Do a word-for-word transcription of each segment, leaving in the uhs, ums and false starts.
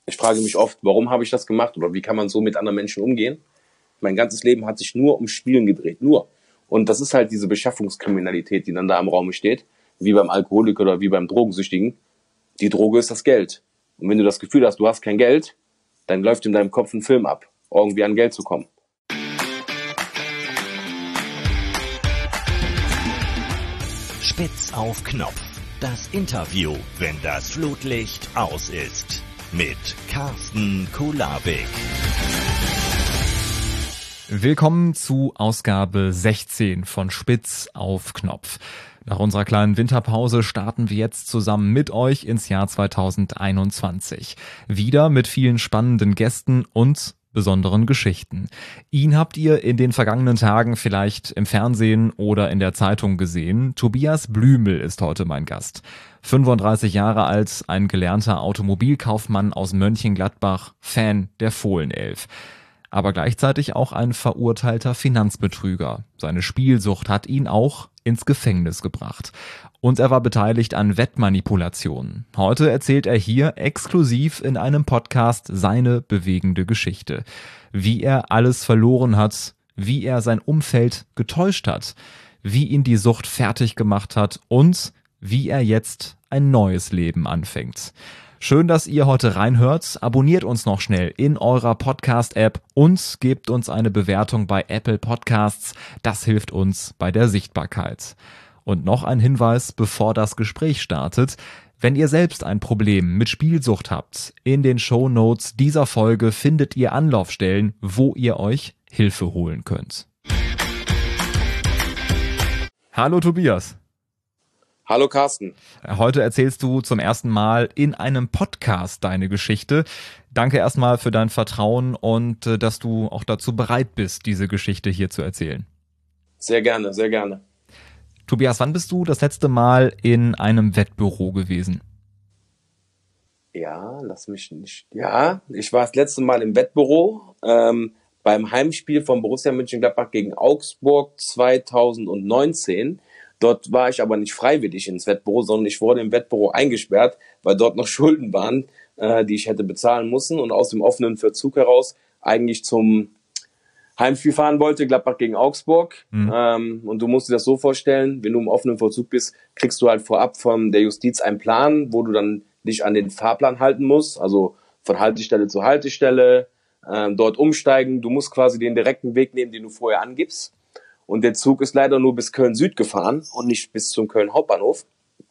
Ich frage mich oft, warum habe ich das gemacht oder wie kann man so mit anderen Menschen umgehen? Mein ganzes Leben hat sich nur um Spielen gedreht, nur. Und das ist halt diese Beschaffungskriminalität, die dann da im Raum steht, wie beim Alkoholiker oder wie beim Drogensüchtigen. Die Droge ist das Geld. Und wenn du das Gefühl hast, du hast kein Geld, dann läuft in deinem Kopf ein Film ab, irgendwie an Geld zu kommen. Spitz auf Knopf. Das Interview, wenn das Flutlicht aus ist. Mit Carsten Kulabik. Willkommen zu Ausgabe sechzehn von Spitz auf Knopf. Nach unserer kleinen Winterpause starten wir jetzt zusammen mit euch ins Jahr zweitausendeinundzwanzig. Wieder mit vielen spannenden Gästen und besonderen Geschichten. Ihn habt ihr in den vergangenen Tagen vielleicht im Fernsehen oder in der Zeitung gesehen. Tobias Blümel ist heute mein Gast. fünfunddreißig Jahre alt, ein gelernter Automobilkaufmann aus Mönchengladbach, Fan der Fohlenelf. Aber gleichzeitig auch ein verurteilter Finanzbetrüger. Seine Spielsucht hat ihn auch ins Gefängnis gebracht. Und er war beteiligt an Wettmanipulationen. Heute erzählt er hier exklusiv in einem Podcast seine bewegende Geschichte. Wie er alles verloren hat, wie er sein Umfeld getäuscht hat, wie ihn die Sucht fertig gemacht hat und wie er jetzt ein neues Leben anfängt. Schön, dass ihr heute reinhört. Abonniert uns noch schnell in eurer Podcast-App und gebt uns eine Bewertung bei Apple Podcasts. Das hilft uns bei der Sichtbarkeit. Und noch ein Hinweis, bevor das Gespräch startet. Wenn ihr selbst ein Problem mit Spielsucht habt, in den Shownotes dieser Folge findet ihr Anlaufstellen, wo ihr euch Hilfe holen könnt. Hallo Tobias. Hallo Carsten. Heute erzählst du zum ersten Mal in einem Podcast deine Geschichte. Danke erstmal für dein Vertrauen und äh, dass du auch dazu bereit bist, diese Geschichte hier zu erzählen. Sehr gerne, sehr gerne. Tobias, wann bist du das letzte Mal in einem Wettbüro gewesen? Ja, lass mich nicht. Ja, ich war das letzte Mal im Wettbüro ähm, beim Heimspiel von Borussia Mönchengladbach gegen Augsburg zweitausendneunzehn. Dort war ich aber nicht freiwillig ins Wettbüro, sondern ich wurde im Wettbüro eingesperrt, weil dort noch Schulden waren, äh, die ich hätte bezahlen müssen und aus dem offenen Verzug heraus eigentlich zum Heimspiel fahren wollte, Gladbach gegen Augsburg. Mhm. Ähm, und du musst dir das so vorstellen, wenn du im offenen Verzug bist, kriegst du halt vorab von der Justiz einen Plan, wo du dann dich an den Fahrplan halten musst, also von Haltestelle zu Haltestelle, äh, dort umsteigen. Du musst quasi den direkten Weg nehmen, den du vorher angibst. Und der Zug ist leider nur bis Köln-Süd gefahren und nicht bis zum Köln Hauptbahnhof.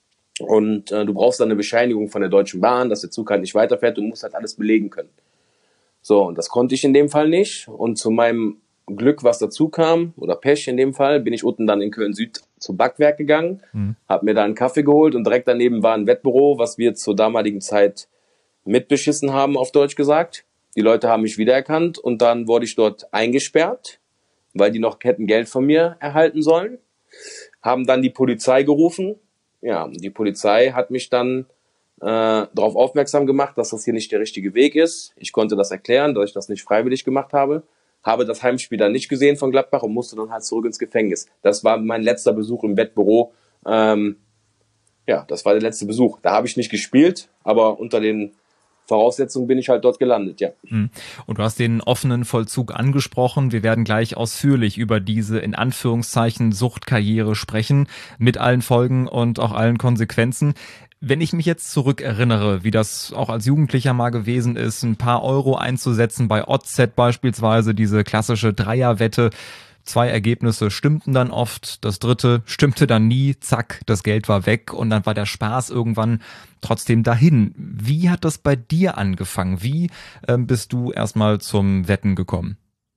Und äh, du brauchst dann eine Bescheinigung von der Deutschen Bahn, dass der Zug halt nicht weiterfährt. Du musst halt alles belegen können. So, und das konnte ich in dem Fall nicht. Und zu meinem Glück, was dazu kam, oder Pech in dem Fall, bin ich unten dann in Köln-Süd zum Backwerk gegangen, mhm. habe mir da einen Kaffee geholt und direkt daneben war ein Wettbüro, was wir zur damaligen Zeit mitbeschissen haben, auf Deutsch gesagt. Die Leute haben mich wiedererkannt und dann wurde ich dort eingesperrt, weil die noch hätten Geld von mir erhalten sollen, haben dann die Polizei gerufen. Ja, die Polizei hat mich dann äh, darauf aufmerksam gemacht, dass das hier nicht der richtige Weg ist. Ich konnte das erklären, dass ich das nicht freiwillig gemacht habe, habe das Heimspiel dann nicht gesehen von Gladbach und musste dann halt zurück ins Gefängnis. Das war mein letzter Besuch im Wettbüro. Ähm, ja, das war der letzte Besuch. Da habe ich nicht gespielt, aber unter den Voraussetzungen bin ich halt dort gelandet, ja. Und du hast den offenen Vollzug angesprochen. Wir werden gleich ausführlich über diese in Anführungszeichen Suchtkarriere sprechen, mit allen Folgen und auch allen Konsequenzen. Wenn ich mich jetzt zurückerinnere, wie das auch als Jugendlicher mal gewesen ist, ein paar Euro einzusetzen bei O Z beispielsweise, diese klassische Dreierwette, zwei Ergebnisse stimmten dann oft, das dritte stimmte dann nie, zack, das Geld war weg und dann war der Spaß irgendwann trotzdem dahin. Wie hat das bei dir angefangen? Wie ähm, bist du erstmal zum Wetten gekommen?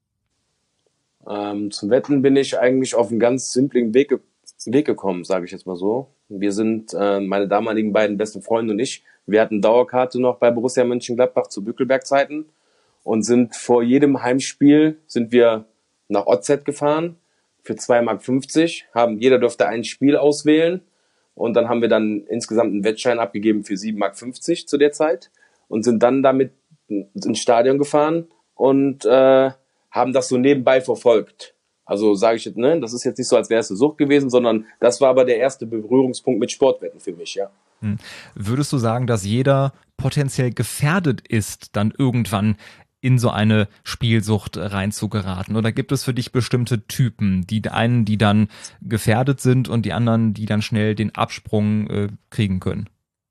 Ähm, zum Wetten bin ich eigentlich auf einen ganz simplen Weg, ge- Weg gekommen, sage ich jetzt mal so. Wir sind, äh, meine damaligen beiden besten Freunde und ich, wir hatten Dauerkarte noch bei Borussia Mönchengladbach zu Bückelberg-Zeiten und sind vor jedem Heimspiel, sind wir nach O Z gefahren für zwei Mark fünfzig, haben, jeder durfte ein Spiel auswählen und dann haben wir dann insgesamt einen Wettschein abgegeben für sieben Mark fünfzig zu der Zeit und sind dann damit ins Stadion gefahren und äh, haben das so nebenbei verfolgt. Also sage ich jetzt, ne, das ist jetzt nicht so, als wäre es eine Sucht gewesen, sondern das war aber der erste Berührungspunkt mit Sportwetten für mich, ja. Hm. Würdest du sagen, dass jeder potenziell gefährdet ist, dann irgendwann in so eine Spielsucht reinzugeraten? Oder gibt es für dich bestimmte Typen, die einen, die dann gefährdet sind und die anderen, die dann schnell den Absprung äh, kriegen können?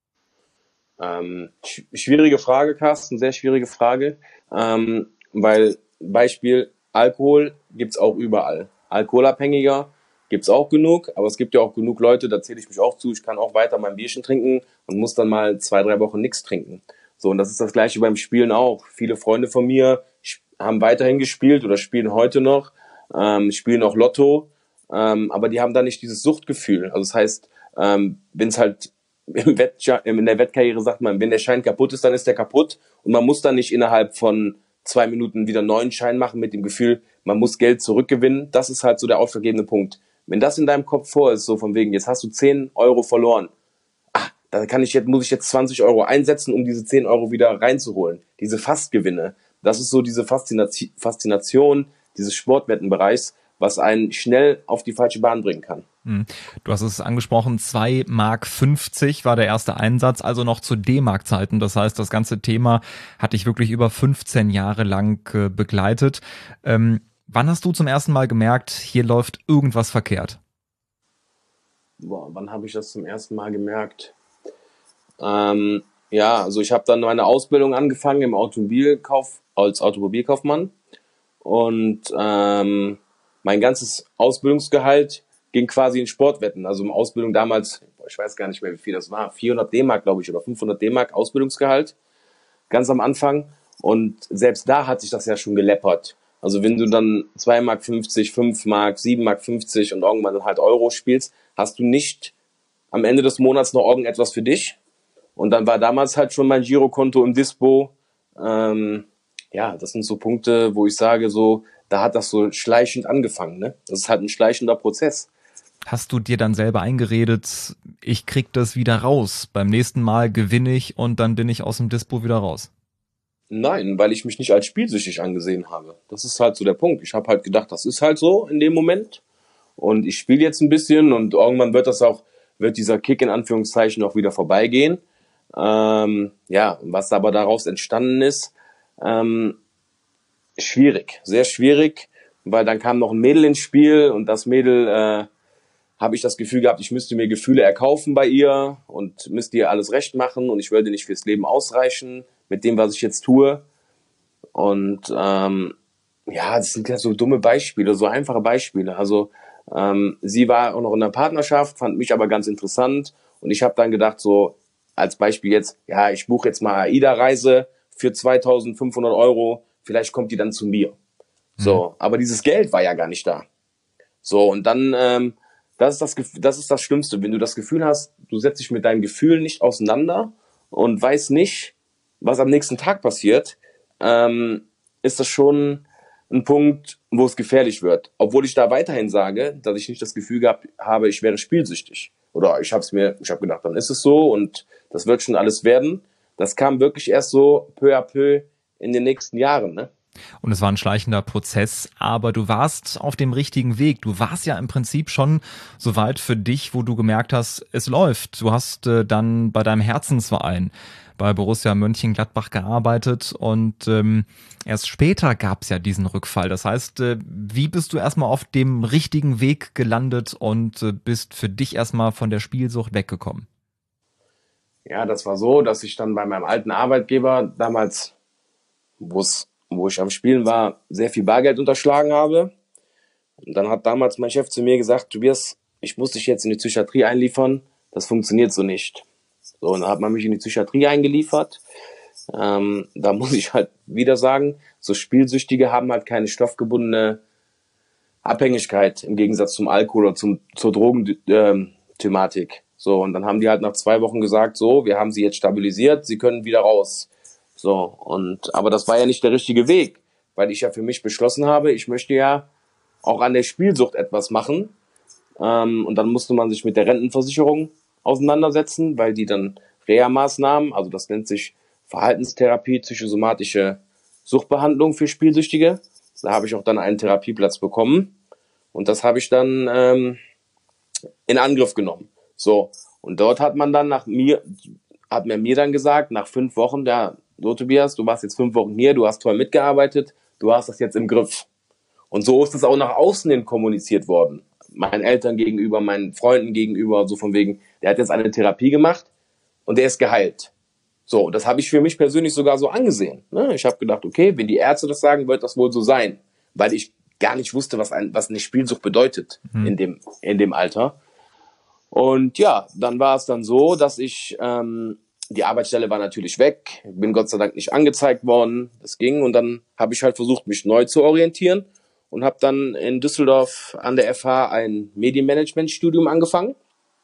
Ähm, sch- schwierige Frage, Carsten, sehr schwierige Frage, ähm, weil Beispiel Alkohol gibt's auch überall. Alkoholabhängiger gibt's auch genug, aber es gibt ja auch genug Leute, da zähle ich mich auch zu, ich kann auch weiter mein Bierchen trinken und muss dann mal zwei, drei Wochen nichts trinken. So, und das ist das Gleiche beim Spielen auch. Viele Freunde von mir sp- haben weiterhin gespielt oder spielen heute noch, ähm, spielen auch Lotto, ähm, aber die haben da nicht dieses Suchtgefühl. Also das heißt, ähm, wenn es halt im Wett, in der Wettkarriere sagt man, wenn der Schein kaputt ist, dann ist der kaputt und man muss dann nicht innerhalb von zwei Minuten wieder einen neuen Schein machen mit dem Gefühl, man muss Geld zurückgewinnen. Das ist halt so der ausschlaggebende Punkt. Wenn das in deinem Kopf vor ist, so von wegen, jetzt hast du zehn Euro verloren, ah, da kann ich jetzt, muss ich jetzt zwanzig Euro einsetzen, um diese zehn Euro wieder reinzuholen. Diese Fastgewinne, das ist so diese Faszination, Faszination dieses Sportwettenbereichs, was einen schnell auf die falsche Bahn bringen kann. Hm. Du hast es angesprochen, zwei Mark fünfzig war der erste Einsatz, also noch zu D-Mark-Zeiten. Das heißt, das ganze Thema hat dich wirklich über fünfzehn Jahre lang äh, begleitet. Ähm, wann hast du zum ersten Mal gemerkt, hier läuft irgendwas verkehrt? Boah, wann habe ich das zum ersten Mal gemerkt? Ähm, ja, also ich habe dann meine Ausbildung angefangen im Automobilkauf, als Automobilkaufmann und ähm, mein ganzes Ausbildungsgehalt ging quasi in Sportwetten. Also in Ausbildung damals, ich weiß gar nicht mehr, wie viel das war, vierhundert D-Mark, glaube ich, oder fünfhundert D-Mark Ausbildungsgehalt, ganz am Anfang. Und selbst da hat sich das ja schon geleppert. Also wenn du dann zwei Mark fünfzig, fünf Mark, sieben Mark fünfzig und irgendwann dann halt Euro spielst, hast du nicht am Ende des Monats noch irgendetwas für dich. Und dann war damals halt schon mein Girokonto im Dispo. Ähm, ja, das sind so Punkte, wo ich sage, so, da hat das so schleichend angefangen, ne? Das ist halt ein schleichender Prozess. Hast du dir dann selber eingeredet, ich krieg das wieder raus, beim nächsten Mal gewinne ich und dann bin ich aus dem Dispo wieder raus? Nein, weil ich mich nicht als spielsüchtig angesehen habe. Das ist halt so der Punkt. Ich habe halt gedacht, das ist halt so in dem Moment. Und ich spiele jetzt ein bisschen und irgendwann wird das auch, wird dieser Kick in Anführungszeichen auch wieder vorbeigehen. Ähm, ja, was aber daraus entstanden ist, ähm, schwierig, sehr schwierig, weil dann kam noch ein Mädel ins Spiel und das Mädel, äh, habe ich das Gefühl gehabt, ich müsste mir Gefühle erkaufen bei ihr und müsste ihr alles recht machen und ich würde nicht fürs Leben ausreichen mit dem, was ich jetzt tue. Und ähm, ja, das sind ja so dumme Beispiele, so einfache Beispiele. Also ähm, sie war auch noch in einer Partnerschaft, fand mich aber ganz interessant und ich habe dann gedacht, so als Beispiel jetzt, ja, ich buche jetzt mal AIDA-Reise für zweitausendfünfhundert Euro, vielleicht kommt die dann zu mir. So, mhm. Aber dieses Geld war ja gar nicht da. So, und dann, ähm, das ist das, Gef- das ist das Schlimmste, wenn du das Gefühl hast, du setzt dich mit deinem Gefühl nicht auseinander und weißt nicht, was am nächsten Tag passiert, ähm, ist das schon ein Punkt, wo es gefährlich wird. Obwohl ich da weiterhin sage, dass ich nicht das Gefühl gehabt habe, ich wäre spielsüchtig. Oder ich habe es mir, ich habe gedacht, dann ist es so und das wird schon alles werden. Das kam wirklich erst so peu à peu in den nächsten Jahren, ne? Und es war ein schleichender Prozess, aber du warst auf dem richtigen Weg. Du warst ja im Prinzip schon so weit für dich, wo du gemerkt hast, es läuft. Du hast äh, dann bei deinem Herzensverein bei Borussia Mönchengladbach gearbeitet und ähm, erst später gab es ja diesen Rückfall. Das heißt, äh, wie bist du erstmal auf dem richtigen Weg gelandet und äh, bist für dich erstmal von der Spielsucht weggekommen? Ja, das war so, dass ich dann bei meinem alten Arbeitgeber damals, wo es wo ich am Spielen war, sehr viel Bargeld unterschlagen habe. Und dann hat damals mein Chef zu mir gesagt, Tobias, ich muss dich jetzt in die Psychiatrie einliefern, das funktioniert so nicht. So, und dann hat man mich in die Psychiatrie eingeliefert. Ähm, da muss ich halt wieder sagen, so Spielsüchtige haben halt keine stoffgebundene Abhängigkeit im Gegensatz zum Alkohol oder zum, zur Drogenthematik. So, und dann haben die halt nach zwei Wochen gesagt, so, wir haben sie jetzt stabilisiert, sie können wieder raus. So, und, aber das war ja nicht der richtige Weg, weil ich ja für mich beschlossen habe, ich möchte ja auch an der Spielsucht etwas machen. Ähm, und dann musste man sich mit der Rentenversicherung auseinandersetzen, weil die dann Reha-Maßnahmen, also das nennt sich Verhaltenstherapie, psychosomatische Suchtbehandlung für Spielsüchtige. Da habe ich auch dann einen Therapieplatz bekommen. Und das habe ich dann ähm, in Angriff genommen. So, und dort hat man dann nach mir, hat man mir dann gesagt, nach fünf Wochen, ja, so Tobias, du warst jetzt fünf Wochen hier, du hast toll mitgearbeitet, du hast das jetzt im Griff. Und so ist es auch nach außen hin kommuniziert worden. Meinen Eltern gegenüber, meinen Freunden gegenüber, so von wegen, der hat jetzt eine Therapie gemacht und der ist geheilt. So, das habe ich für mich persönlich sogar so angesehen. Ne? Ich habe gedacht, okay, wenn die Ärzte das sagen, wird das wohl so sein. Weil ich gar nicht wusste, was, ein, was eine Spielsucht bedeutet mhm. in dem, in dem Alter. Und ja, dann war es dann so, dass ich, ähm, die Arbeitsstelle war natürlich weg, bin Gott sei Dank nicht angezeigt worden, das ging. Und dann habe ich halt versucht, mich neu zu orientieren und habe dann in Düsseldorf an der F H ein Medienmanagement-Studium angefangen.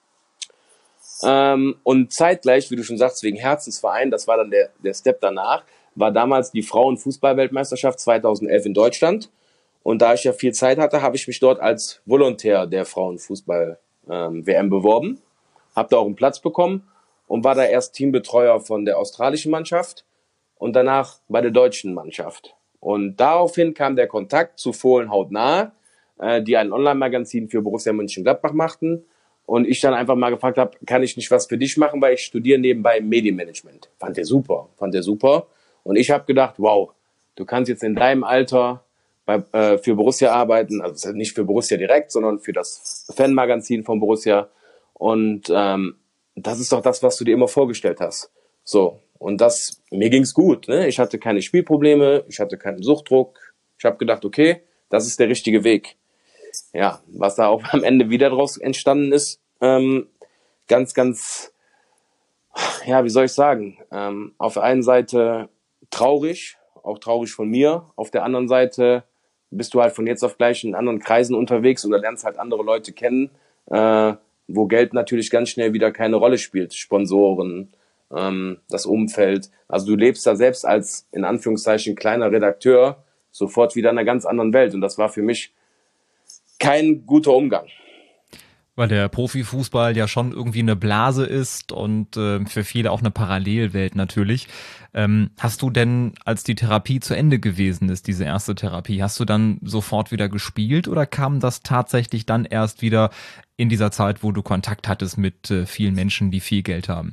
Ähm, und zeitgleich, wie du schon sagst, wegen Herzensverein, das war dann der, der Step danach, war damals die Frauen-Fußball-Weltmeisterschaft zweitausendelf in Deutschland. Und da ich ja viel Zeit hatte, habe ich mich dort als Volontär der Frauen-Fußball-W M beworben, habe da auch einen Platz bekommen und war da erst Teambetreuer von der australischen Mannschaft und danach bei der deutschen Mannschaft. Und daraufhin kam der Kontakt zu Fohlen hautnah, äh, die ein Online-Magazin für Borussia Mönchengladbach machten. Und ich dann einfach mal gefragt habe, kann ich nicht was für dich machen, weil ich studiere nebenbei Medienmanagement. Fand der super, fand der super. Und ich habe gedacht, wow, du kannst jetzt in deinem Alter bei, äh, für Borussia arbeiten, also nicht für Borussia direkt, sondern für das Fanmagazin von Borussia. Und ähm, das ist doch das, was du dir immer vorgestellt hast. So, und das, mir ging's gut. Ne? Ich hatte keine Spielprobleme, ich hatte keinen Suchtdruck. Ich habe gedacht, okay, das ist der richtige Weg. Ja, was da auch am Ende wieder draus entstanden ist, ähm, ganz, ganz, ja, wie soll ich sagen, ähm, auf der einen Seite traurig, auch traurig von mir, auf der anderen Seite bist du halt von jetzt auf gleich in anderen Kreisen unterwegs oder lernst halt andere Leute kennen, äh, wo Geld natürlich ganz schnell wieder keine Rolle spielt, Sponsoren, ähm, das Umfeld, also du lebst da selbst als, in Anführungszeichen, kleiner Redakteur sofort wieder in einer ganz anderen Welt und das war für mich kein guter Umgang. Weil der Profifußball ja schon irgendwie eine Blase ist und äh, für viele auch eine Parallelwelt natürlich. Ähm, hast du denn, als die Therapie zu Ende gewesen ist, diese erste Therapie, hast du dann sofort wieder gespielt oder kam das tatsächlich dann erst wieder in dieser Zeit, wo du Kontakt hattest mit äh, vielen Menschen, die viel Geld haben?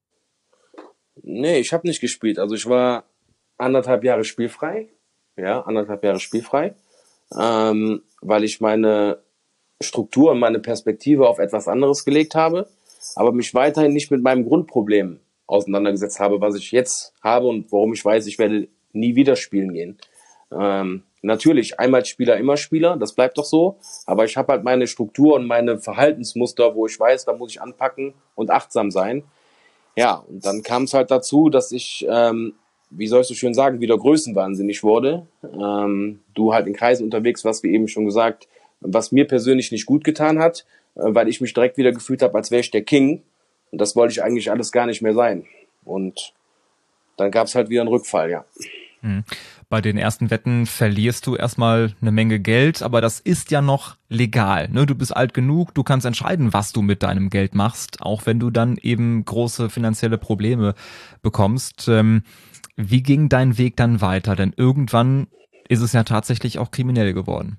Nee, ich habe nicht gespielt. Also ich war anderthalb Jahre spielfrei. Ja, anderthalb Jahre spielfrei. Ähm, weil ich meine Struktur und meine Perspektive auf etwas anderes gelegt habe, aber mich weiterhin nicht mit meinem Grundproblem auseinandergesetzt habe, was ich jetzt habe und warum ich weiß, ich werde nie wieder spielen gehen. Ähm, natürlich, einmal Spieler, immer Spieler, das bleibt doch so, aber ich habe halt meine Struktur und meine Verhaltensmuster, wo ich weiß, da muss ich anpacken und achtsam sein. Ja, und dann kam es halt dazu, dass ich ähm, wie soll ich so schön sagen, wieder größenwahnsinnig wurde. Ähm, du halt in Kreisen unterwegs warst, wie eben schon gesagt, was mir persönlich nicht gut getan hat, äh, weil ich mich direkt wieder gefühlt habe, als wäre ich der King. Und das wollte ich eigentlich alles gar nicht mehr sein. Und dann gab es halt wieder einen Rückfall, ja. Mhm. Bei den ersten Wetten verlierst du erstmal eine Menge Geld, aber das ist ja noch legal. Ne? Du bist alt genug, du kannst entscheiden, was du mit deinem Geld machst, auch wenn du dann eben große finanzielle Probleme bekommst. Ähm, Wie ging dein Weg dann weiter? Denn irgendwann ist es ja tatsächlich auch kriminell geworden.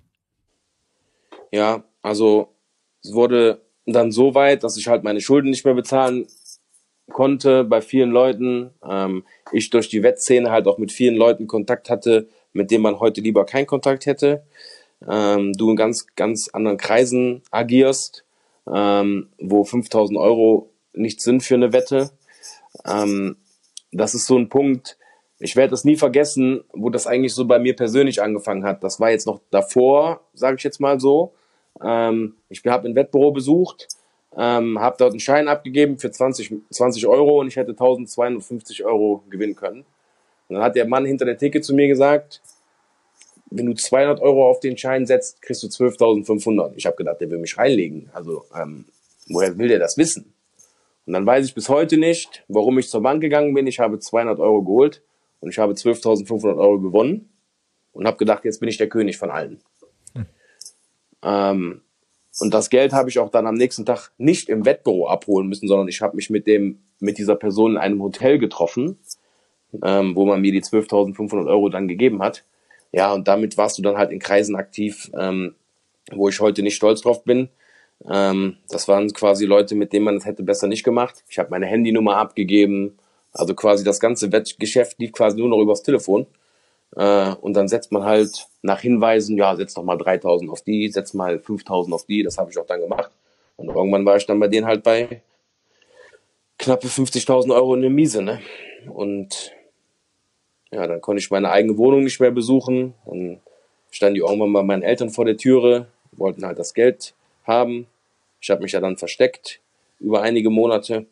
Ja, also es wurde dann so weit, dass ich halt meine Schulden nicht mehr bezahlen konnte bei vielen Leuten. Ähm, ich durch die Wettszene halt auch mit vielen Leuten Kontakt hatte, mit denen man heute lieber keinen Kontakt hätte. Ähm, du in ganz, ganz anderen Kreisen agierst, ähm, wo fünftausend Euro nichts sind für eine Wette. Ähm, das ist so ein Punkt. Ich werde das nie vergessen, wo das eigentlich so bei mir persönlich angefangen hat. Das war jetzt noch davor, sage ich jetzt mal so. Ähm, ich habe ein Wettbüro besucht, ähm, habe dort einen Schein abgegeben für zwanzig, zwanzig Euro und ich hätte eintausendzweihundertfünfzig Euro gewinnen können. Und dann hat der Mann hinter der Theke zu mir gesagt, wenn du zweihundert Euro auf den Schein setzt, kriegst du zwölftausendfünfhundert. Ich habe gedacht, der will mich reinlegen. Also ähm, woher will der das wissen? Und dann weiß ich bis heute nicht, warum ich zur Bank gegangen bin. Ich habe zweihundert Euro geholt. Und ich habe zwölftausendfünfhundert Euro gewonnen und habe gedacht, jetzt bin ich der König von allen. Hm. Ähm, und das Geld habe ich auch dann am nächsten Tag nicht im Wettbüro abholen müssen, sondern ich habe mich mit dem mit dieser Person in einem Hotel getroffen, ähm, wo man mir die zwölftausendfünfhundert Euro dann gegeben hat. Ja, und damit warst du dann halt in Kreisen aktiv, ähm, wo ich heute nicht stolz drauf bin. Ähm, das waren quasi Leute, mit denen man es hätte besser nicht gemacht. Ich habe meine Handynummer abgegeben. Also quasi das ganze Wettgeschäft lief quasi nur noch übers Telefon. Äh, und dann setzt man halt nach Hinweisen, ja, setz doch mal dreitausend auf die, setz mal fünftausend auf die. Das habe ich auch dann gemacht. Und irgendwann war ich dann bei denen halt bei knappe fünfzigtausend Euro in der Miese, ne? Und ja, dann konnte ich meine eigene Wohnung nicht mehr besuchen. Dann standen die irgendwann bei meinen Eltern vor der Türe, wollten halt das Geld haben. Ich habe mich ja dann versteckt über einige Monate.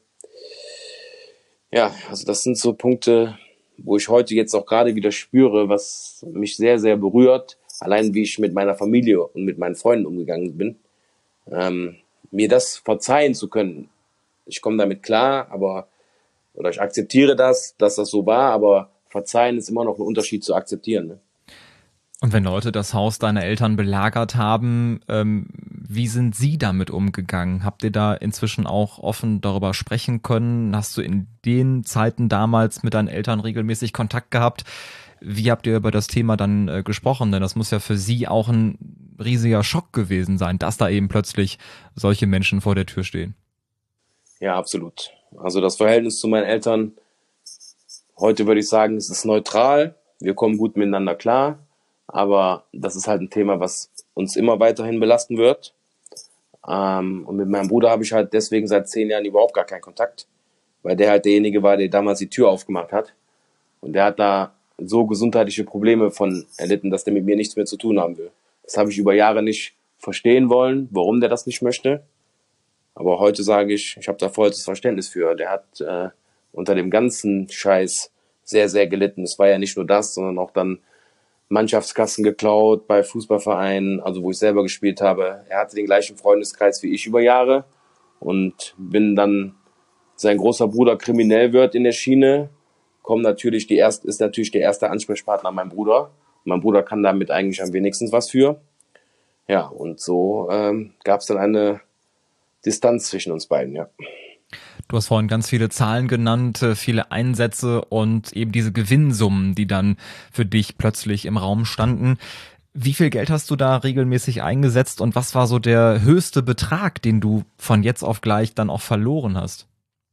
Ja, also das sind so Punkte, wo ich heute jetzt auch gerade wieder spüre, was mich sehr, sehr berührt. Allein wie ich mit meiner Familie und mit meinen Freunden umgegangen bin. Ähm, mir das verzeihen zu können. Ich komme damit klar, aber oder ich akzeptiere das, dass das so war, aber verzeihen ist immer noch ein Unterschied zu akzeptieren. Ne? Und wenn Leute das Haus deiner Eltern belagert haben, ähm, wie sind sie damit umgegangen? Habt ihr da inzwischen auch offen darüber sprechen können? Hast du in den Zeiten damals mit deinen Eltern regelmäßig Kontakt gehabt? Wie habt ihr über das Thema dann äh, gesprochen? Denn das muss ja für sie auch ein riesiger Schock gewesen sein, dass da eben plötzlich solche Menschen vor der Tür stehen. Ja, absolut. Also das Verhältnis zu meinen Eltern, heute würde ich sagen, es ist neutral. Wir kommen gut miteinander klar. Aber das ist halt ein Thema, was uns immer weiterhin belasten wird. Ähm, und mit meinem Bruder habe ich halt deswegen seit zehn Jahren überhaupt gar keinen Kontakt. Weil der halt derjenige war, der damals die Tür aufgemacht hat. Und der hat da so gesundheitliche Probleme von erlitten, dass der mit mir nichts mehr zu tun haben will. Das habe ich über Jahre nicht verstehen wollen, warum der das nicht möchte. Aber heute sage ich, ich habe da vollstes Verständnis für. Der hat äh, unter dem ganzen Scheiß sehr, sehr gelitten. Es war ja nicht nur das, sondern auch dann Mannschaftskassen geklaut bei Fußballvereinen, also wo ich selber gespielt habe. Er hatte den gleichen Freundeskreis wie ich über Jahre und bin dann sein großer Bruder kriminell wird in der Schiene, kommt natürlich die erst ist natürlich der erste Ansprechpartner mein Bruder. Mein Bruder kann damit eigentlich am wenigsten was für. Ja, und so ähm, gab es dann eine Distanz zwischen uns beiden, ja. Du hast vorhin ganz viele Zahlen genannt, viele Einsätze und eben diese Gewinnsummen, die dann für dich plötzlich im Raum standen. Wie viel Geld hast du da regelmäßig eingesetzt und was war so der höchste Betrag, den du von jetzt auf gleich dann auch verloren hast?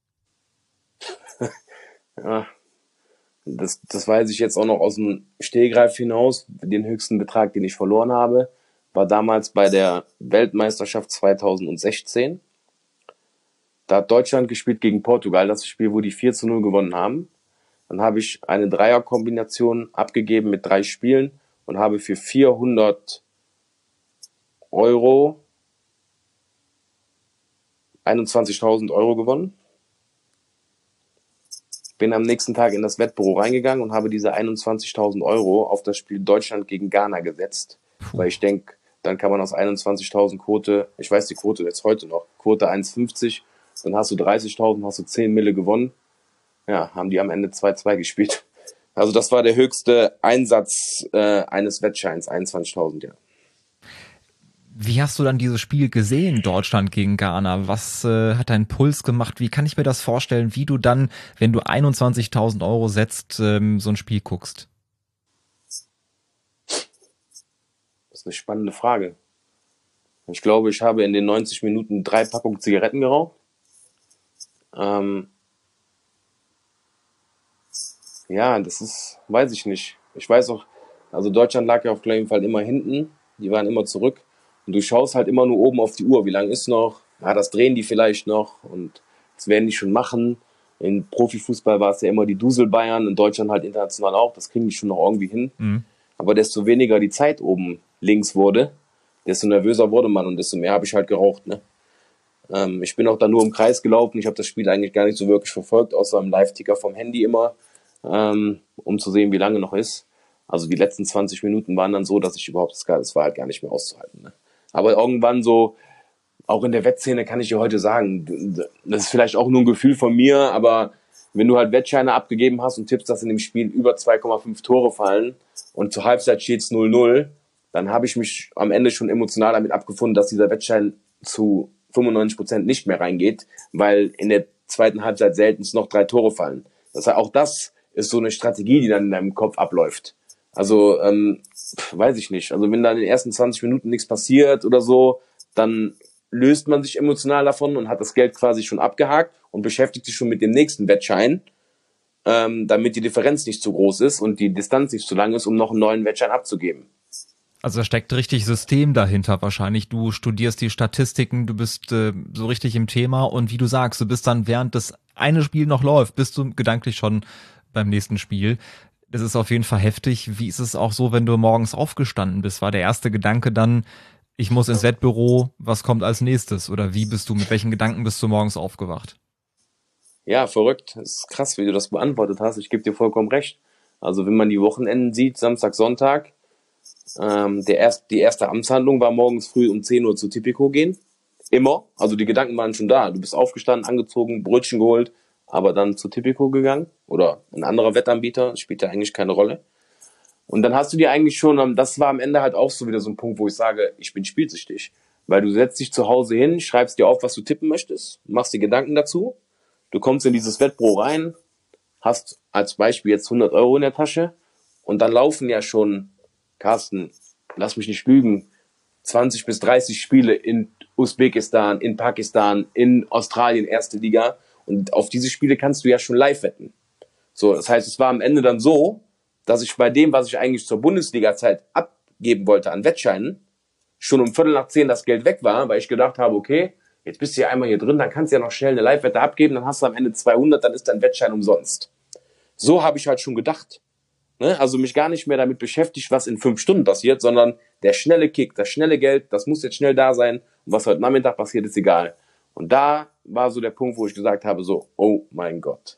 Ja, das, das weiß ich jetzt auch noch aus dem Stehgreif hinaus. Den höchsten Betrag, den ich verloren habe, war damals bei der Weltmeisterschaft zweitausendsechzehn. Da hat Deutschland gespielt gegen Portugal, das Spiel, wo die vier zu null gewonnen haben. Dann habe ich eine Dreierkombination abgegeben mit drei Spielen und habe für vierhundert Euro einundzwanzigtausend Euro gewonnen. Bin am nächsten Tag in das Wettbüro reingegangen und habe diese einundzwanzigtausend Euro auf das Spiel Deutschland gegen Ghana gesetzt. Puh. Weil ich denke, dann kann man aus einundzwanzigtausend Quote, ich weiß die Quote jetzt heute noch, Quote eins Komma fünfzig, dann hast du dreißigtausend, hast du zehn Mille gewonnen. Ja, haben die am Ende zwei zwei gespielt. Also das war der höchste Einsatz äh, eines Wettscheins, einundzwanzigtausend, ja. Wie hast du dann dieses Spiel gesehen, Deutschland gegen Ghana? Was äh, hat dein Puls gemacht? Wie kann ich mir das vorstellen, wie du dann, wenn du einundzwanzigtausend Euro setzt, ähm, so ein Spiel guckst? Das ist eine spannende Frage. Ich glaube, ich habe in den neunzig Minuten drei Packungen Zigaretten geraucht. Ähm ja, das ist, weiß ich nicht. Ich weiß auch, also Deutschland lag ja auf jeden Fall immer hinten. Die waren immer zurück. Und du schaust halt immer nur oben auf die Uhr. Wie lange ist noch? Ja, das drehen die vielleicht noch. Und das werden die schon machen. In Profifußball war es ja immer die Dusel-Bayern. In Deutschland halt international auch. Das kriegen die schon noch irgendwie hin. Mhm. Aber desto weniger die Zeit oben links wurde, desto nervöser wurde man und desto mehr habe ich halt geraucht, ne? Ähm, ich bin auch da nur im Kreis gelaufen. Ich habe das Spiel eigentlich gar nicht so wirklich verfolgt, außer im Live-Ticker vom Handy immer, ähm, um zu sehen, wie lange noch ist. Also die letzten zwanzig Minuten waren dann so, dass ich überhaupt, das war halt gar nicht mehr auszuhalten, ne? Aber irgendwann so, auch in der Wettszene kann ich dir heute sagen, das ist vielleicht auch nur ein Gefühl von mir, aber wenn du halt Wettscheine abgegeben hast und tippst, dass in dem Spiel über zwei Komma fünf Tore fallen und zur Halbzeit steht's null null, dann habe ich mich am Ende schon emotional damit abgefunden, dass dieser Wettschein zu fünfundneunzig Prozent nicht mehr reingeht, weil in der zweiten Halbzeit selten noch drei Tore fallen. Das heißt, auch das ist so eine Strategie, die dann in deinem Kopf abläuft. Also, ähm, weiß ich nicht. Also wenn da in den ersten zwanzig Minuten nichts passiert oder so, dann löst man sich emotional davon und hat das Geld quasi schon abgehakt und beschäftigt sich schon mit dem nächsten Wettschein, ähm, damit die Differenz nicht zu groß ist und die Distanz nicht zu lang ist, um noch einen neuen Wettschein abzugeben. Also da steckt richtig System dahinter wahrscheinlich. Du studierst die Statistiken, du bist äh, so richtig im Thema und wie du sagst, du bist dann, während das eine Spiel noch läuft, bist du gedanklich schon beim nächsten Spiel. Das ist auf jeden Fall heftig. Wie ist es auch so, wenn du morgens aufgestanden bist? War der erste Gedanke dann, ich muss ins Wettbüro, was kommt als nächstes? Oder wie bist du, mit welchen Gedanken bist du morgens aufgewacht? Ja, verrückt. Das ist krass, wie du das beantwortet hast. Ich gebe dir vollkommen recht. Also wenn man die Wochenenden sieht, Samstag, Sonntag, ähm, der erst, die erste Amtshandlung war morgens früh um zehn Uhr zu Tipico gehen. Immer. Also die Gedanken waren schon da. Du bist aufgestanden, angezogen, Brötchen geholt, aber dann zu Tipico gegangen. Oder ein anderer Wettanbieter, spielt ja eigentlich keine Rolle. Und dann hast du dir eigentlich schon, das war am Ende halt auch so wieder so ein Punkt, wo ich sage, ich bin spielsüchtig. Weil du setzt dich zu Hause hin, schreibst dir auf, was du tippen möchtest, machst dir Gedanken dazu. Du kommst in dieses Wettbüro rein, hast als Beispiel jetzt hundert Euro in der Tasche und dann laufen ja schon, Carsten, lass mich nicht lügen, zwanzig bis dreißig Spiele in Usbekistan, in Pakistan, in Australien, erste Liga. Und auf diese Spiele kannst du ja schon live wetten. So, das heißt, es war am Ende dann so, dass ich bei dem, was ich eigentlich zur Bundesliga-Zeit abgeben wollte an Wettscheinen, schon um Viertel nach zehn das Geld weg war, weil ich gedacht habe, okay, jetzt bist du ja einmal hier drin, dann kannst du ja noch schnell eine Live-Wette abgeben, dann hast du am Ende zweihundert, dann ist dein Wettschein umsonst. So habe ich halt schon gedacht. Ne? Also mich gar nicht mehr damit beschäftigt, was in fünf Stunden passiert, sondern der schnelle Kick, das schnelle Geld, das muss jetzt schnell da sein und was heute Nachmittag passiert, ist egal. Und da war so der Punkt, wo ich gesagt habe, so, oh mein Gott.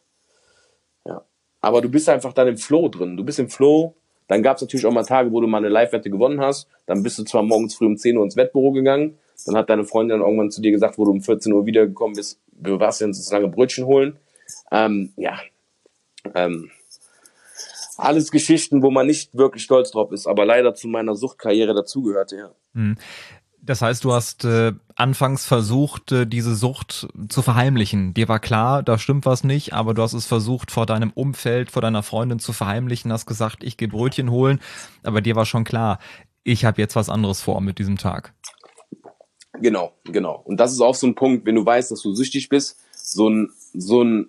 Ja. Aber du bist einfach dann im Flow drin. Du bist im Flow. Dann gab es natürlich auch mal Tage, wo du mal eine Live-Wette gewonnen hast. Dann bist du zwar morgens früh um zehn Uhr ins Wettbüro gegangen. Dann hat deine Freundin dann irgendwann zu dir gesagt, wo du um vierzehn Uhr wiedergekommen bist, du warst jetzt so lange Brötchen holen. Ähm, ja. Ähm, alles Geschichten, wo man nicht wirklich stolz drauf ist, aber leider zu meiner Suchtkarriere dazugehörte, ja. Hm. Das heißt, du hast äh, anfangs versucht, äh, diese Sucht zu verheimlichen. Dir war klar, da stimmt was nicht, aber du hast es versucht, vor deinem Umfeld, vor deiner Freundin zu verheimlichen, hast gesagt, ich gehe Brötchen holen, aber dir war schon klar, ich habe jetzt was anderes vor mit diesem Tag. Genau, genau. Und das ist auch so ein Punkt, wenn du weißt, dass du süchtig bist, so ein, so ein,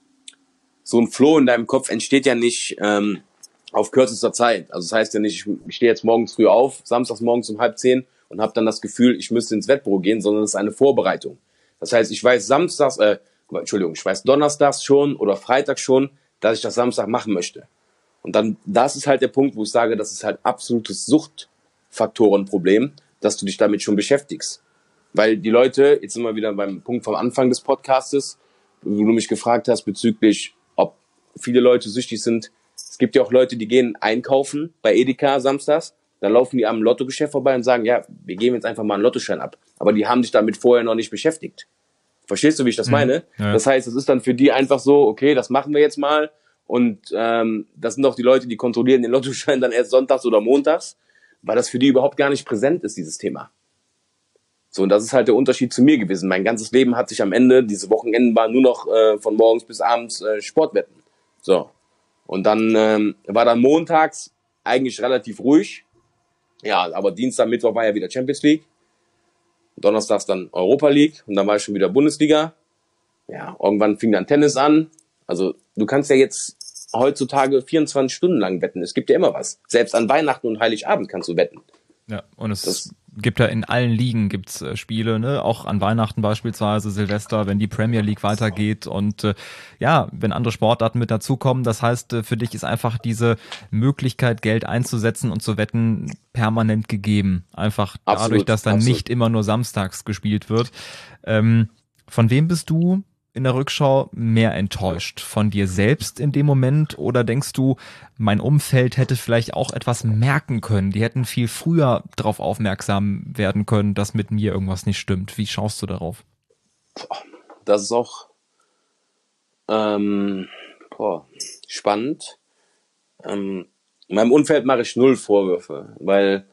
so ein Flow in deinem Kopf entsteht ja nicht ähm, auf kürzester Zeit. Also das heißt ja nicht, ich, ich stehe jetzt morgens früh auf, samstags morgens um halb zehn und habe dann das Gefühl, ich müsste ins Wettbüro gehen, sondern es ist eine Vorbereitung. Das heißt, ich weiß samstags, äh, Entschuldigung, ich weiß donnerstags schon oder freitags schon, dass ich das Samstag machen möchte. Und dann, das ist halt der Punkt, wo ich sage, das ist halt absolutes Suchtfaktorenproblem, dass du dich damit schon beschäftigst. Weil die Leute, jetzt sind wir wieder beim Punkt vom Anfang des Podcastes, wo du mich gefragt hast bezüglich, ob viele Leute süchtig sind. Es gibt ja auch Leute, die gehen einkaufen bei Edeka samstags, dann laufen die am Lottogeschäft vorbei und sagen, ja, wir geben jetzt einfach mal einen Lottoschein ab. Aber die haben sich damit vorher noch nicht beschäftigt. Verstehst du, wie ich das meine? Ja. Das heißt, es ist dann für die einfach so, okay, das machen wir jetzt mal. Und ähm, das sind auch die Leute, die kontrollieren den Lottoschein dann erst sonntags oder montags, weil das für die überhaupt gar nicht präsent ist, dieses Thema. So, und das ist halt der Unterschied zu mir gewesen. Mein ganzes Leben hat sich am Ende, diese Wochenenden waren nur noch äh, von morgens bis abends äh, Sportwetten. So. Und dann ähm, war dann montags eigentlich relativ ruhig. Ja, aber Dienstag, Mittwoch war ja wieder Champions League. Donnerstags dann Europa League und dann war ich schon wieder Bundesliga. Ja, irgendwann fing dann Tennis an. Also du kannst ja jetzt heutzutage vierundzwanzig Stunden lang wetten. Es gibt ja immer was. Selbst an Weihnachten und Heiligabend kannst du wetten. Ja, und es Das gibt ja in allen Ligen gibt's äh, Spiele, ne, auch an Weihnachten beispielsweise, Silvester, wenn die Premier League weitergeht und äh, ja, wenn andere Sportarten mit dazukommen. Das heißt, äh, für dich ist einfach diese Möglichkeit, Geld einzusetzen und zu wetten, permanent gegeben. Einfach dadurch, Absolut, dass dann absolut. nicht immer nur samstags gespielt wird. Ähm, von wem bist du in der Rückschau mehr enttäuscht? Von dir selbst in dem Moment oder denkst du, mein Umfeld hätte vielleicht auch etwas merken können? Die hätten viel früher darauf aufmerksam werden können, dass mit mir irgendwas nicht stimmt. Wie schaust du darauf? Das ist auch ähm, boah, spannend. Ähm, in meinem Umfeld mache ich null Vorwürfe, weil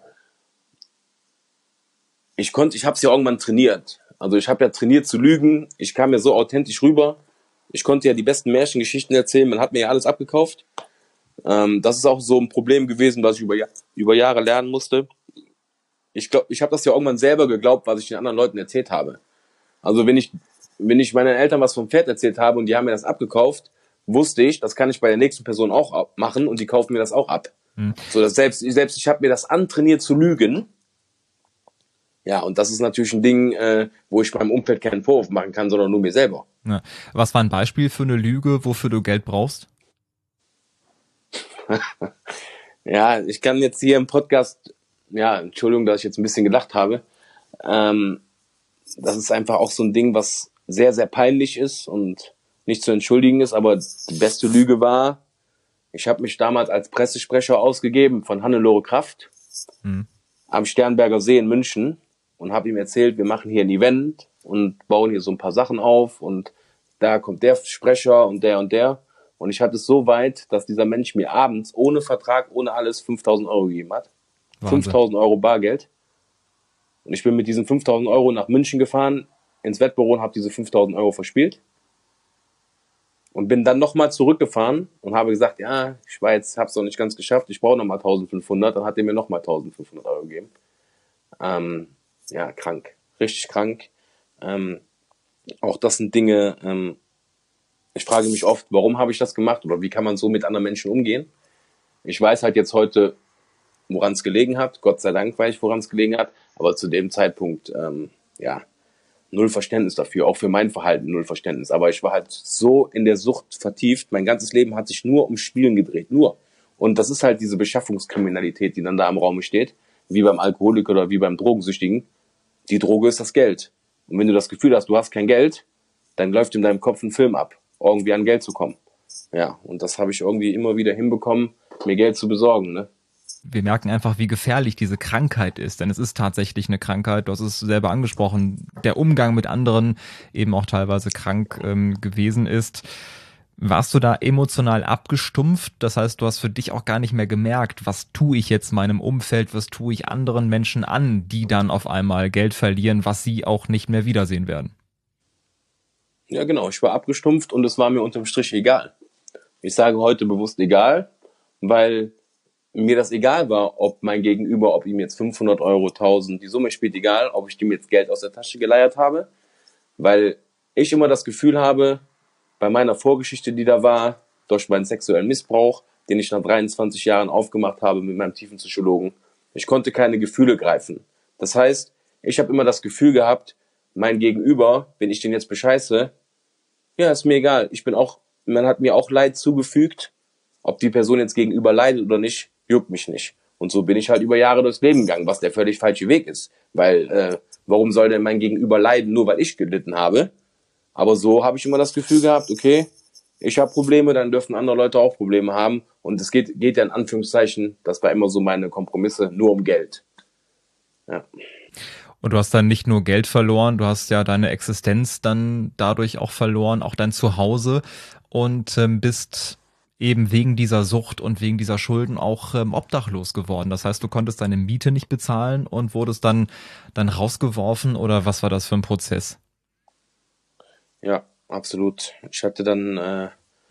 ich konnte, ich habe es ja irgendwann trainiert. Also ich habe ja trainiert zu lügen. Ich kam ja so authentisch rüber. Ich konnte ja die besten Märchengeschichten erzählen. Man hat mir ja alles abgekauft. Ähm, das ist auch so ein Problem gewesen, was ich über, über Jahre lernen musste. Ich glaube, ich habe das ja irgendwann selber geglaubt, was ich den anderen Leuten erzählt habe. Also wenn ich, wenn ich meinen Eltern was vom Pferd erzählt habe und die haben mir das abgekauft, wusste ich, das kann ich bei der nächsten Person auch machen und die kaufen mir das auch ab. Hm. So, dass selbst, selbst ich habe mir das antrainiert zu lügen. Ja, und das ist natürlich ein Ding, äh, wo ich meinem Umfeld keinen Vorwurf machen kann, sondern nur mir selber. Ja. Was war ein Beispiel für eine Lüge, wofür du Geld brauchst? Ja, ich kann jetzt hier im Podcast, ja, Entschuldigung, dass ich jetzt ein bisschen gelacht habe. Ähm, das ist einfach auch so ein Ding, was sehr, sehr peinlich ist und nicht zu entschuldigen ist, aber die beste Lüge war, ich habe mich damals als Pressesprecher ausgegeben von Hannelore Kraft hm. am Sternberger See in München und habe ihm erzählt, wir machen hier ein Event und bauen hier so ein paar Sachen auf und da kommt der Sprecher und der und der. Und ich hatte es so weit, dass dieser Mensch mir abends ohne Vertrag, ohne alles fünftausend Euro gegeben hat. Wahnsinn. fünftausend Euro Bargeld. Und ich bin mit diesen fünftausend Euro nach München gefahren, ins Wettbüro und habe diese fünftausend Euro verspielt. Und bin dann nochmal zurückgefahren und habe gesagt, ja, ich war jetzt, hab's noch nicht ganz geschafft, ich brauche nochmal eintausendfünfhundert. Dann hat er mir nochmal eintausendfünfhundert Euro gegeben. Ähm, ja, krank. Richtig krank. Ähm, auch das sind Dinge, ähm, ich frage mich oft, warum habe ich das gemacht oder wie kann man so mit anderen Menschen umgehen? Ich weiß halt jetzt heute, woran es gelegen hat. Gott sei Dank weiß ich, woran es gelegen hat. Aber zu dem Zeitpunkt, ähm, ja, null Verständnis dafür. Auch für mein Verhalten null Verständnis. Aber ich war halt so in der Sucht vertieft. Mein ganzes Leben hat sich nur um Spielen gedreht. Nur. Und das ist halt diese Beschaffungskriminalität, die dann da im Raum steht. Wie beim Alkoholiker oder wie beim Drogensüchtigen. Die Droge ist das Geld. Und wenn du das Gefühl hast, du hast kein Geld, dann läuft in deinem Kopf ein Film ab, irgendwie an Geld zu kommen. Ja, und das habe ich irgendwie immer wieder hinbekommen, mir Geld zu besorgen, ne? Wir merken einfach, wie gefährlich diese Krankheit ist, denn es ist tatsächlich eine Krankheit. Du hast es selber angesprochen, der Umgang mit anderen eben auch teilweise krank ähm, gewesen ist. Warst du da emotional abgestumpft? Das heißt, du hast für dich auch gar nicht mehr gemerkt, was tue ich jetzt meinem Umfeld, was tue ich anderen Menschen an, die dann auf einmal Geld verlieren, was sie auch nicht mehr wiedersehen werden. Ja, genau. Ich war abgestumpft und es war mir unterm Strich egal. Ich sage heute bewusst egal, weil mir das egal war, ob mein Gegenüber, ob ihm jetzt fünfhundert Euro, tausend, die Summe spielt egal, ob ich dem jetzt Geld aus der Tasche geleiert habe, weil ich immer das Gefühl habe, bei meiner Vorgeschichte, die da war, durch meinen sexuellen Missbrauch, den ich nach dreiundzwanzig Jahren aufgemacht habe mit meinem tiefen Psychologen, ich konnte keine Gefühle greifen. Das heißt, ich habe immer das Gefühl gehabt, mein Gegenüber, wenn ich den jetzt bescheiße, ja, ist mir egal. Ich bin auch, man hat mir auch Leid zugefügt, ob die Person jetzt gegenüber leidet oder nicht, juckt mich nicht. Und so bin ich halt über Jahre durchs Leben gegangen, was der völlig falsche Weg ist. Weil, äh, warum soll denn mein Gegenüber leiden, nur weil ich gelitten habe? Aber so habe ich immer das Gefühl gehabt, okay, ich habe Probleme, dann dürfen andere Leute auch Probleme haben. Und es geht, geht ja in Anführungszeichen, das war immer so meine Kompromisse, nur um Geld. Ja. Und du hast dann nicht nur Geld verloren, du hast ja deine Existenz dann dadurch auch verloren, auch dein Zuhause und ähm, bist eben wegen dieser Sucht und wegen dieser Schulden auch ähm, obdachlos geworden. Das heißt, du konntest deine Miete nicht bezahlen und wurdest dann, dann rausgeworfen oder was war das für ein Prozess? Ja, absolut. Ich hatte dann äh,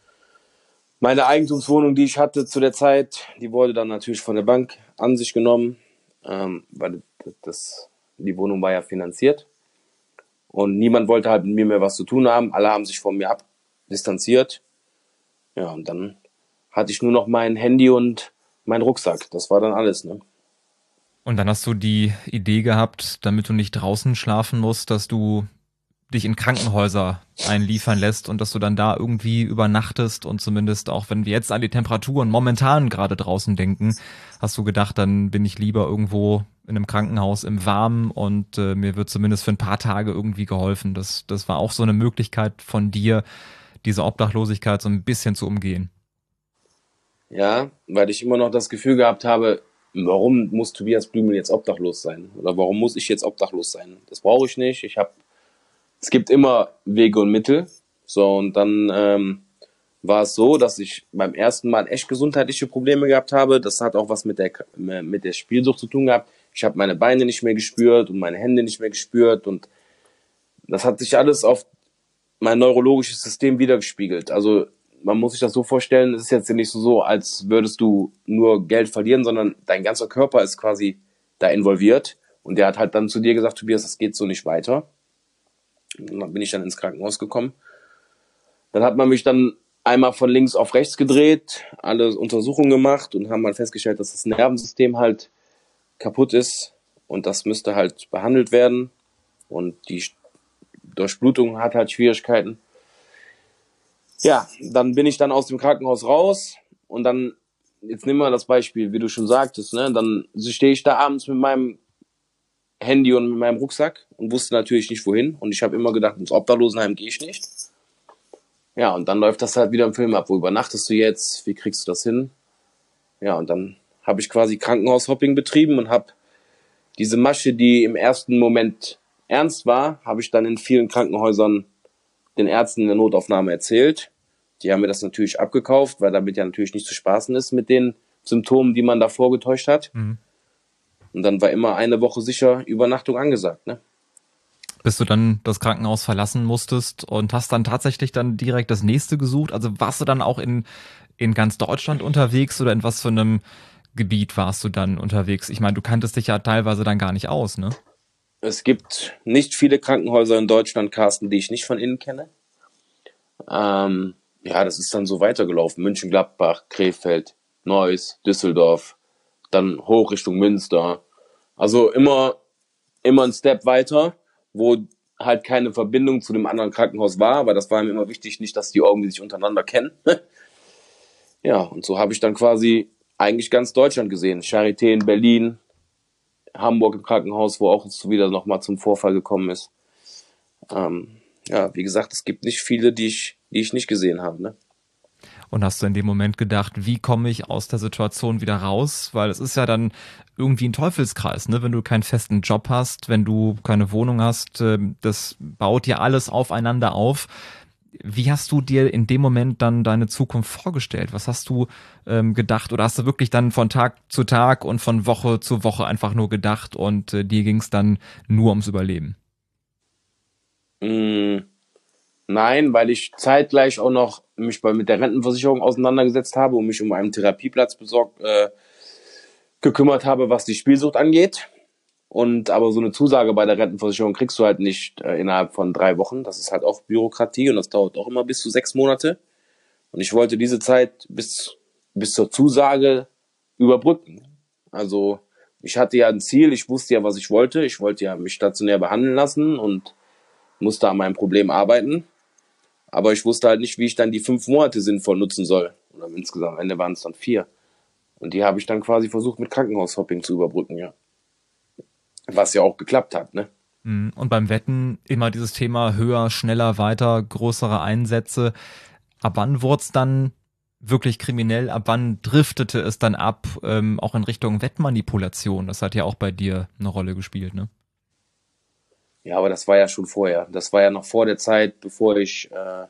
meine Eigentumswohnung, die ich hatte zu der Zeit, die wurde dann natürlich von der Bank an sich genommen, ähm, weil das, die Wohnung war ja finanziert und niemand wollte halt mit mir mehr was zu tun haben. Alle haben sich von mir abdistanziert. Ja, und dann hatte ich nur noch mein Handy und meinen Rucksack. Das war dann alles, ne? Und dann hast du die Idee gehabt, damit du nicht draußen schlafen musst, dass du dich in Krankenhäuser einliefern lässt und dass du dann da irgendwie übernachtest und zumindest auch, wenn wir jetzt an die Temperaturen momentan gerade draußen denken, hast du gedacht, dann bin ich lieber irgendwo in einem Krankenhaus im Warmen und äh, mir wird zumindest für ein paar Tage irgendwie geholfen. Das, das war auch so eine Möglichkeit von dir, diese Obdachlosigkeit so ein bisschen zu umgehen. Ja, weil ich immer noch das Gefühl gehabt habe, warum muss Tobias Blümel jetzt obdachlos sein? Oder warum muss ich jetzt obdachlos sein? Das brauche ich nicht. Ich habe, es gibt immer Wege und Mittel. So, und dann ähm, war es so, dass ich beim ersten Mal echt gesundheitliche Probleme gehabt habe. Das hat auch was mit der mit der Spielsucht zu tun gehabt. Ich habe meine Beine nicht mehr gespürt und meine Hände nicht mehr gespürt. Und das hat sich alles auf mein neurologisches System wiedergespiegelt. Also man muss sich das so vorstellen, es ist jetzt nicht so, als würdest du nur Geld verlieren, sondern dein ganzer Körper ist quasi da involviert. Und der hat halt dann zu dir gesagt, Tobias, das geht so nicht weiter. Und dann bin ich dann ins Krankenhaus gekommen. Dann hat man mich dann einmal von links auf rechts gedreht, alle Untersuchungen gemacht und haben mal festgestellt, dass das Nervensystem halt kaputt ist und das müsste halt behandelt werden. Und die Durchblutung hat halt Schwierigkeiten. Ja, dann bin ich dann aus dem Krankenhaus raus und dann, jetzt nehmen wir das Beispiel, wie du schon sagtest, ne, dann stehe ich da abends mit meinem Handy und mit meinem Rucksack und wusste natürlich nicht wohin und ich habe immer gedacht, ins Obdachlosenheim gehe ich nicht. Ja, und dann läuft das halt wieder im Film ab, wo übernachtest du jetzt, wie kriegst du das hin? Ja, und dann habe ich quasi Krankenhaushopping betrieben und habe diese Masche, die im ersten Moment ernst war, habe ich dann in vielen Krankenhäusern den Ärzten in der Notaufnahme erzählt. Die haben mir das natürlich abgekauft, weil damit ja natürlich nicht zu spaßen ist mit den Symptomen, die man da vorgetäuscht hat. Mhm. Und dann war immer eine Woche sicher Übernachtung angesagt, ne? Bis du dann das Krankenhaus verlassen musstest und hast dann tatsächlich dann direkt das nächste gesucht. Also warst du dann auch in, in ganz Deutschland unterwegs oder in was für einem Gebiet warst du dann unterwegs? Ich meine, du kanntest dich ja teilweise dann gar nicht aus, ne? Es gibt nicht viele Krankenhäuser in Deutschland, Carsten, die ich nicht von innen kenne. Ähm, ja, das ist dann so weitergelaufen. München, Gladbach, Krefeld, Neuss, Düsseldorf, dann hoch Richtung Münster. Also immer, immer ein Step weiter, wo halt keine Verbindung zu dem anderen Krankenhaus war, aber das war mir immer wichtig, nicht, dass die irgendwie sich untereinander kennen. Ja, und so habe ich dann quasi eigentlich ganz Deutschland gesehen. Charité in Berlin, Hamburg im Krankenhaus, wo auch jetzt wieder nochmal zum Vorfall gekommen ist. Ähm, ja, wie gesagt, es gibt nicht viele, die ich, die ich nicht gesehen habe, ne? Und hast du in dem Moment gedacht, wie komme ich aus der Situation wieder raus? Weil es ist ja dann irgendwie ein Teufelskreis, ne? Wenn du keinen festen Job hast, wenn du keine Wohnung hast, das baut ja alles aufeinander auf. Wie hast du dir in dem Moment dann deine Zukunft vorgestellt? Was hast du ähm, gedacht? Oder hast du wirklich dann von Tag zu Tag und von Woche zu Woche einfach nur gedacht und äh, dir ging es dann nur ums Überleben? Mm, nein, weil ich zeitgleich auch noch mich bei, mit der Rentenversicherung auseinandergesetzt habe und mich um einen Therapieplatz besorgt, äh, gekümmert habe, was die Spielsucht angeht. Und aber so eine Zusage bei der Rentenversicherung kriegst du halt nicht äh, innerhalb von drei Wochen. Das ist halt auch Bürokratie und das dauert auch immer bis zu sechs Monate. Und ich wollte diese Zeit bis, bis zur Zusage überbrücken. Also ich hatte ja ein Ziel, ich wusste ja, was ich wollte. Ich wollte ja mich stationär behandeln lassen und musste an meinem Problem arbeiten. Aber ich wusste halt nicht, wie ich dann die fünf Monate sinnvoll nutzen soll. Oder insgesamt, am Ende waren es dann vier. Und die habe ich dann quasi versucht, mit Krankenhaushopping zu überbrücken, ja. Was ja auch geklappt hat, ne? Und beim Wetten immer dieses Thema höher, schneller, weiter, größere Einsätze. Ab wann wurde es dann wirklich kriminell? Ab wann driftete es dann ab, ähm, auch in Richtung Wettmanipulation? Das hat ja auch bei dir eine Rolle gespielt, ne? Ja, aber das war ja schon vorher. Das war ja noch vor der Zeit, bevor ich äh,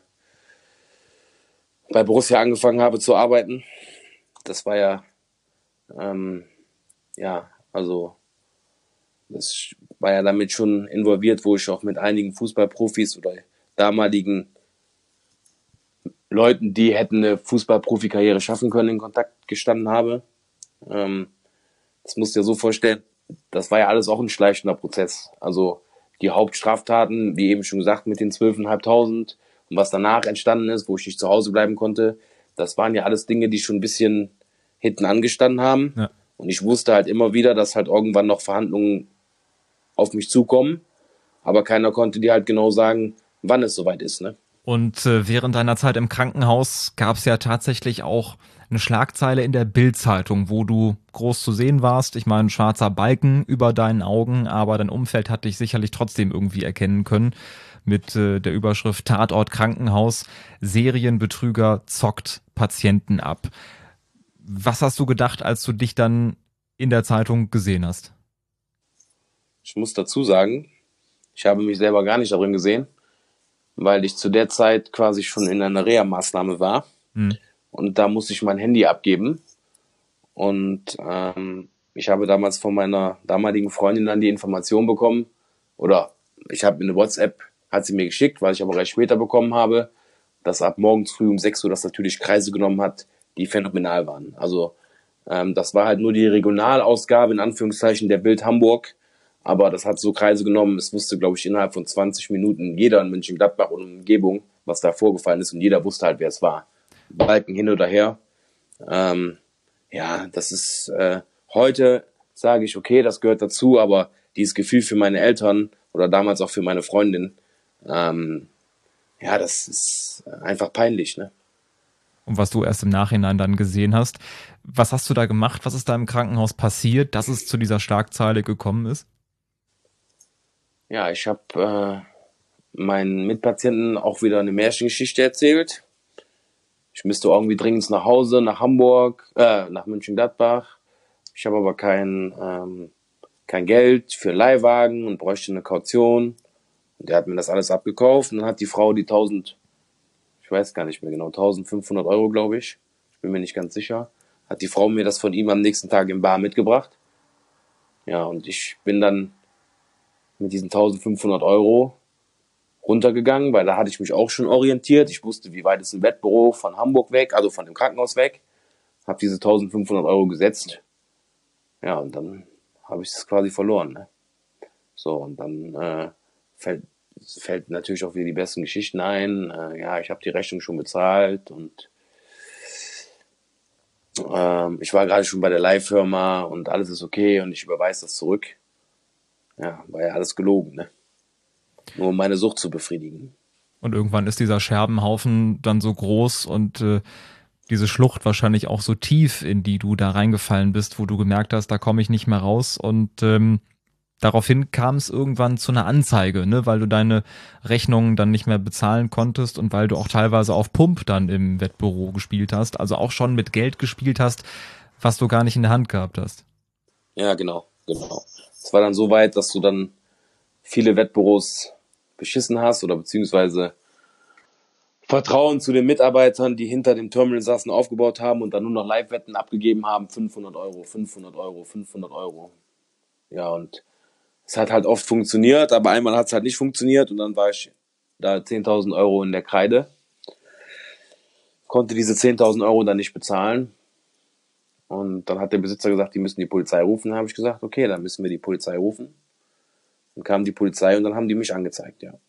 bei Borussia angefangen habe zu arbeiten. Das war ja, ähm, ja, also das war ja damit schon involviert, wo ich auch mit einigen Fußballprofis oder damaligen Leuten, die hätten eine Fußballprofikarriere schaffen können, in Kontakt gestanden habe. Ähm, das musst du dir so vorstellen, das war ja alles auch ein schleichender Prozess. Also die Hauptstraftaten, wie eben schon gesagt, mit den zwölftausendfünfhundert und was danach entstanden ist, wo ich nicht zu Hause bleiben konnte, das waren ja alles Dinge, die schon ein bisschen hinten angestanden haben. Ja. Und ich wusste halt immer wieder, dass halt irgendwann noch Verhandlungen auf mich zukommen, aber keiner konnte dir halt genau sagen, wann es soweit ist, ne? Und äh, während deiner Zeit im Krankenhaus gab es ja tatsächlich auch eine Schlagzeile in der Bild-Zeitung, wo du groß zu sehen warst. Ich meine, schwarzer Balken über deinen Augen, aber dein Umfeld hat dich sicherlich trotzdem irgendwie erkennen können mit äh, der Überschrift Tatort Krankenhaus, Serienbetrüger zockt Patienten ab. Was hast du gedacht, als du dich dann in der Zeitung gesehen hast? Ich muss dazu sagen, ich habe mich selber gar nicht darin gesehen, weil ich zu der Zeit quasi schon in einer Reha-Maßnahme war. Hm. Und da musste ich mein Handy abgeben. Und ähm, ich habe damals von meiner damaligen Freundin dann die Information bekommen, oder ich habe eine WhatsApp, hat sie mir geschickt, weil ich aber recht später bekommen habe, dass ab morgens früh um sechs Uhr das natürlich Kreise genommen hat, die phänomenal waren. Also ähm, das war halt nur die Regionalausgabe in Anführungszeichen der Bild Hamburg, aber das hat so Kreise genommen, es wusste, glaube ich, innerhalb von zwanzig Minuten jeder in Mönchengladbach und Umgebung, was da vorgefallen ist, und jeder wusste halt, wer es war. Balken hin oder her. Ähm, ja, das ist äh, heute, sage ich, okay, das gehört dazu, aber dieses Gefühl für meine Eltern oder damals auch für meine Freundin, ähm, ja, das ist einfach peinlich, ne? Und was du erst im Nachhinein dann gesehen hast. Was hast du da gemacht? Was ist da im Krankenhaus passiert, dass es zu dieser Schlagzeile gekommen ist? Ja, ich habe äh, meinen Mitpatienten auch wieder eine Märchengeschichte erzählt. Ich müsste irgendwie dringend nach Hause, nach Hamburg, äh, nach Mönchengladbach. Ich habe aber kein, ähm, kein Geld für Leihwagen und bräuchte eine Kaution. Und der hat mir das alles abgekauft und dann hat die Frau die tausend, ich weiß gar nicht mehr genau, tausendfünfhundert Euro, glaube ich, ich bin mir nicht ganz sicher, hat die Frau mir das von ihm am nächsten Tag im Bar mitgebracht. Ja, und ich bin dann mit diesen tausendfünfhundert Euro runtergegangen, weil da hatte ich mich auch schon orientiert. Ich wusste, wie weit ist ein Wettbüro von Hamburg weg, also von dem Krankenhaus weg. Habe diese tausendfünfhundert Euro gesetzt. Ja, und dann habe ich es quasi verloren. Ne? So, und dann äh, fällt, fällt natürlich auch wieder die besten Geschichten ein. Äh, ja, ich habe die Rechnung schon bezahlt und ähm, ich war gerade schon bei der Leihfirma und alles ist okay und ich überweise das zurück. Ja, war ja alles gelogen, ne? Nur um meine Sucht zu befriedigen. Und irgendwann ist dieser Scherbenhaufen dann so groß und äh, diese Schlucht wahrscheinlich auch so tief, in die du da reingefallen bist, wo du gemerkt hast, da komme ich nicht mehr raus. Und ähm, daraufhin kam es irgendwann zu einer Anzeige, ne, weil du deine Rechnungen dann nicht mehr bezahlen konntest und weil du auch teilweise auf Pump dann im Wettbüro gespielt hast, also auch schon mit Geld gespielt hast, was du gar nicht in der Hand gehabt hast. Ja, genau, genau. Es war dann so weit, dass du dann viele Wettbüros beschissen hast oder beziehungsweise Vertrauen zu den Mitarbeitern, die hinter dem Terminal saßen, aufgebaut haben und dann nur noch Live-Wetten abgegeben haben, fünfhundert Euro, fünfhundert Euro, fünfhundert Euro. Ja, und es hat halt oft funktioniert, aber einmal hat es halt nicht funktioniert und dann war ich da zehntausend Euro in der Kreide. Konnte diese zehntausend Euro dann nicht bezahlen. Und dann hat der Besitzer gesagt, die müssen die Polizei rufen. Dann habe ich gesagt, okay, dann müssen wir die Polizei rufen. Dann kam die Polizei und dann haben die mich angezeigt, ja.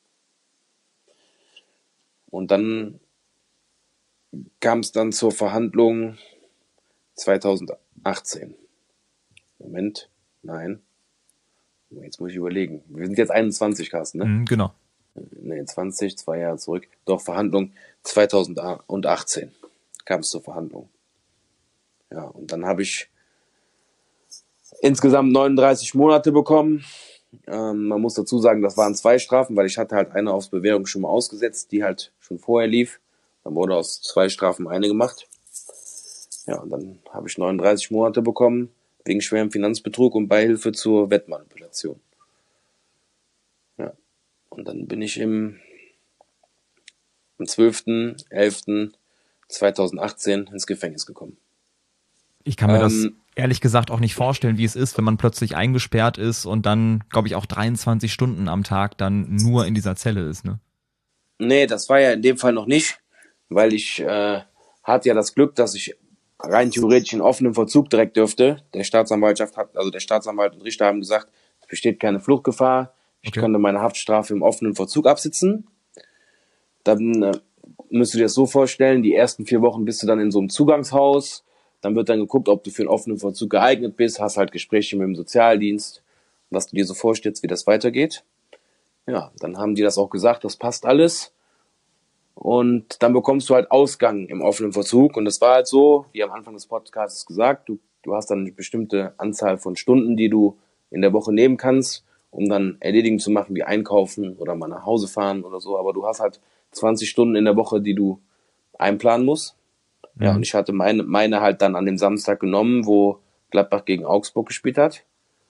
Und dann kam es dann zur Verhandlung zweitausendachtzehn. Moment, nein. Jetzt muss ich überlegen. Wir sind jetzt einundzwanzig, Carsten, ne? Mhm, genau. Nee, zwanzig, zwei Jahre zurück. Doch, Verhandlung zweitausendachtzehn kam es zur Verhandlung. Ja, und dann habe ich insgesamt neununddreißig Monate bekommen. Ähm, man muss dazu sagen, das waren zwei Strafen, weil ich hatte halt eine aufs Bewährung schon mal ausgesetzt, die halt schon vorher lief. Dann wurde aus zwei Strafen eine gemacht. Ja, und dann habe ich neununddreißig Monate bekommen, wegen schwerem Finanzbetrug und Beihilfe zur Wettmanipulation. Ja, und dann bin ich im, am zwölften elften zweitausendachtzehn ins Gefängnis gekommen. Ich kann mir Ähm, das ehrlich gesagt auch nicht vorstellen, wie es ist, wenn man plötzlich eingesperrt ist und dann, glaube ich, auch dreiundzwanzig Stunden am Tag dann nur in dieser Zelle ist, ne? Nee, das war ja in dem Fall noch nicht, weil ich äh, hatte ja das Glück, dass ich rein theoretisch in offenem Vollzug direkt dürfte. Der Staatsanwaltschaft hat, also der Staatsanwalt und Richter haben gesagt, es besteht keine Fluchtgefahr. Ich Okay. könnte meine Haftstrafe im offenen Vollzug absitzen. Dann äh, müsst du dir das so vorstellen, die ersten vier Wochen bist du dann in so einem Zugangshaus. Dann wird dann geguckt, ob du für einen offenen Vollzug geeignet bist, hast halt Gespräche mit dem Sozialdienst, was du dir so vorstellst, wie das weitergeht. Ja, dann haben die das auch gesagt, das passt alles. Und dann bekommst du halt Ausgang im offenen Vollzug. Und das war halt so, wie am Anfang des Podcasts gesagt, du, du hast dann eine bestimmte Anzahl von Stunden, die du in der Woche nehmen kannst, um dann Erledigungen zu machen, wie einkaufen oder mal nach Hause fahren oder so. Aber du hast halt zwanzig Stunden in der Woche, die du einplanen musst. Ja, und ich hatte meine, meine halt dann an dem Samstag genommen, wo Gladbach gegen Augsburg gespielt hat.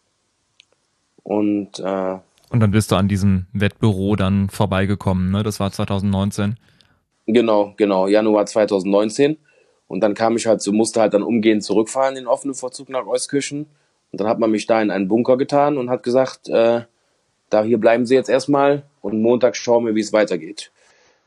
Und äh, Und dann bist du an diesem Wettbüro dann vorbeigekommen, ne? Das war zweitausendneunzehn. genau, genau, Januar zweitausendneunzehn. Und dann kam ich halt so, musste halt dann umgehend zurückfahren in den offenen Vollzug nach Euskirchen. Und dann hat man mich da in einen Bunker getan und hat gesagt, äh, da hier bleiben Sie jetzt erstmal und Montag schauen wir, wie es weitergeht.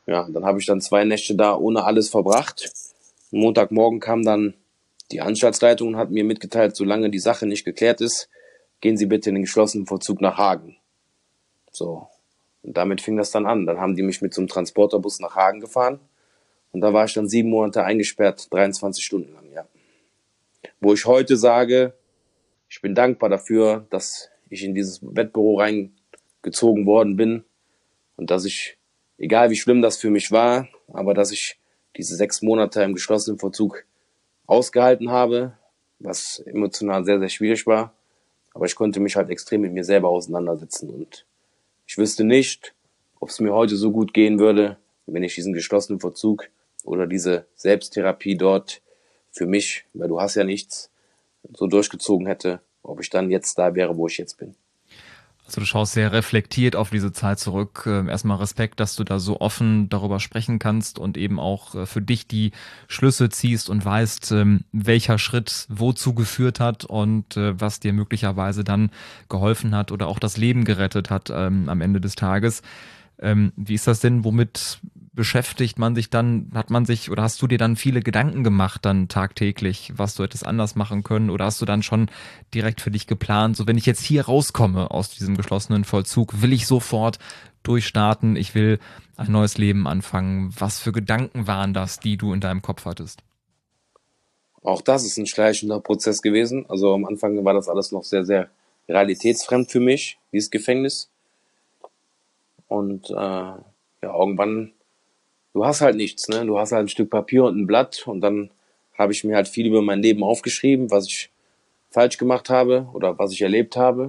Ja, dann habe ich dann zwei Nächte da ohne alles verbracht. Montagmorgen kam dann die Anstaltsleitung und hat mir mitgeteilt, solange die Sache nicht geklärt ist, gehen Sie bitte in den geschlossenen Vollzug nach Hagen. So, und damit fing das dann an. Dann haben die mich mit so einem Transporterbus nach Hagen gefahren und da war ich dann sieben Monate eingesperrt, dreiundzwanzig Stunden lang, ja. Wo ich heute sage, ich bin dankbar dafür, dass ich in dieses Wettbüro reingezogen worden bin und dass ich, egal wie schlimm das für mich war, aber dass ich diese sechs Monate im geschlossenen Vollzug ausgehalten habe, was emotional sehr, sehr schwierig war. Aber ich konnte mich halt extrem mit mir selber auseinandersetzen und ich wüsste nicht, ob es mir heute so gut gehen würde, wenn ich diesen geschlossenen Vollzug oder diese Selbsttherapie dort für mich, weil du hast ja nichts, so durchgezogen hätte, ob ich dann jetzt da wäre, wo ich jetzt bin. Also du schaust sehr reflektiert auf diese Zeit zurück. Erstmal Respekt, dass du da so offen darüber sprechen kannst und eben auch für dich die Schlüsse ziehst und weißt, welcher Schritt wozu geführt hat und was dir möglicherweise dann geholfen hat oder auch das Leben gerettet hat am Ende des Tages. Wie ist das denn? Womit beschäftigt man sich dann? Hat man sich oder hast du dir dann viele Gedanken gemacht dann tagtäglich, was du hättest anders machen können? Oder hast du dann schon direkt für dich geplant, so wenn ich jetzt hier rauskomme aus diesem geschlossenen Vollzug, will ich sofort durchstarten, ich will ein neues Leben anfangen. Was für Gedanken waren das, die du in deinem Kopf hattest? Auch das ist ein schleichender Prozess gewesen. Also am Anfang war das alles noch sehr, sehr realitätsfremd für mich, dieses Gefängnis. Und äh, ja, irgendwann, du hast halt nichts, ne? Du hast halt ein Stück Papier und ein Blatt und dann habe ich mir halt viel über mein Leben aufgeschrieben, was ich falsch gemacht habe oder was ich erlebt habe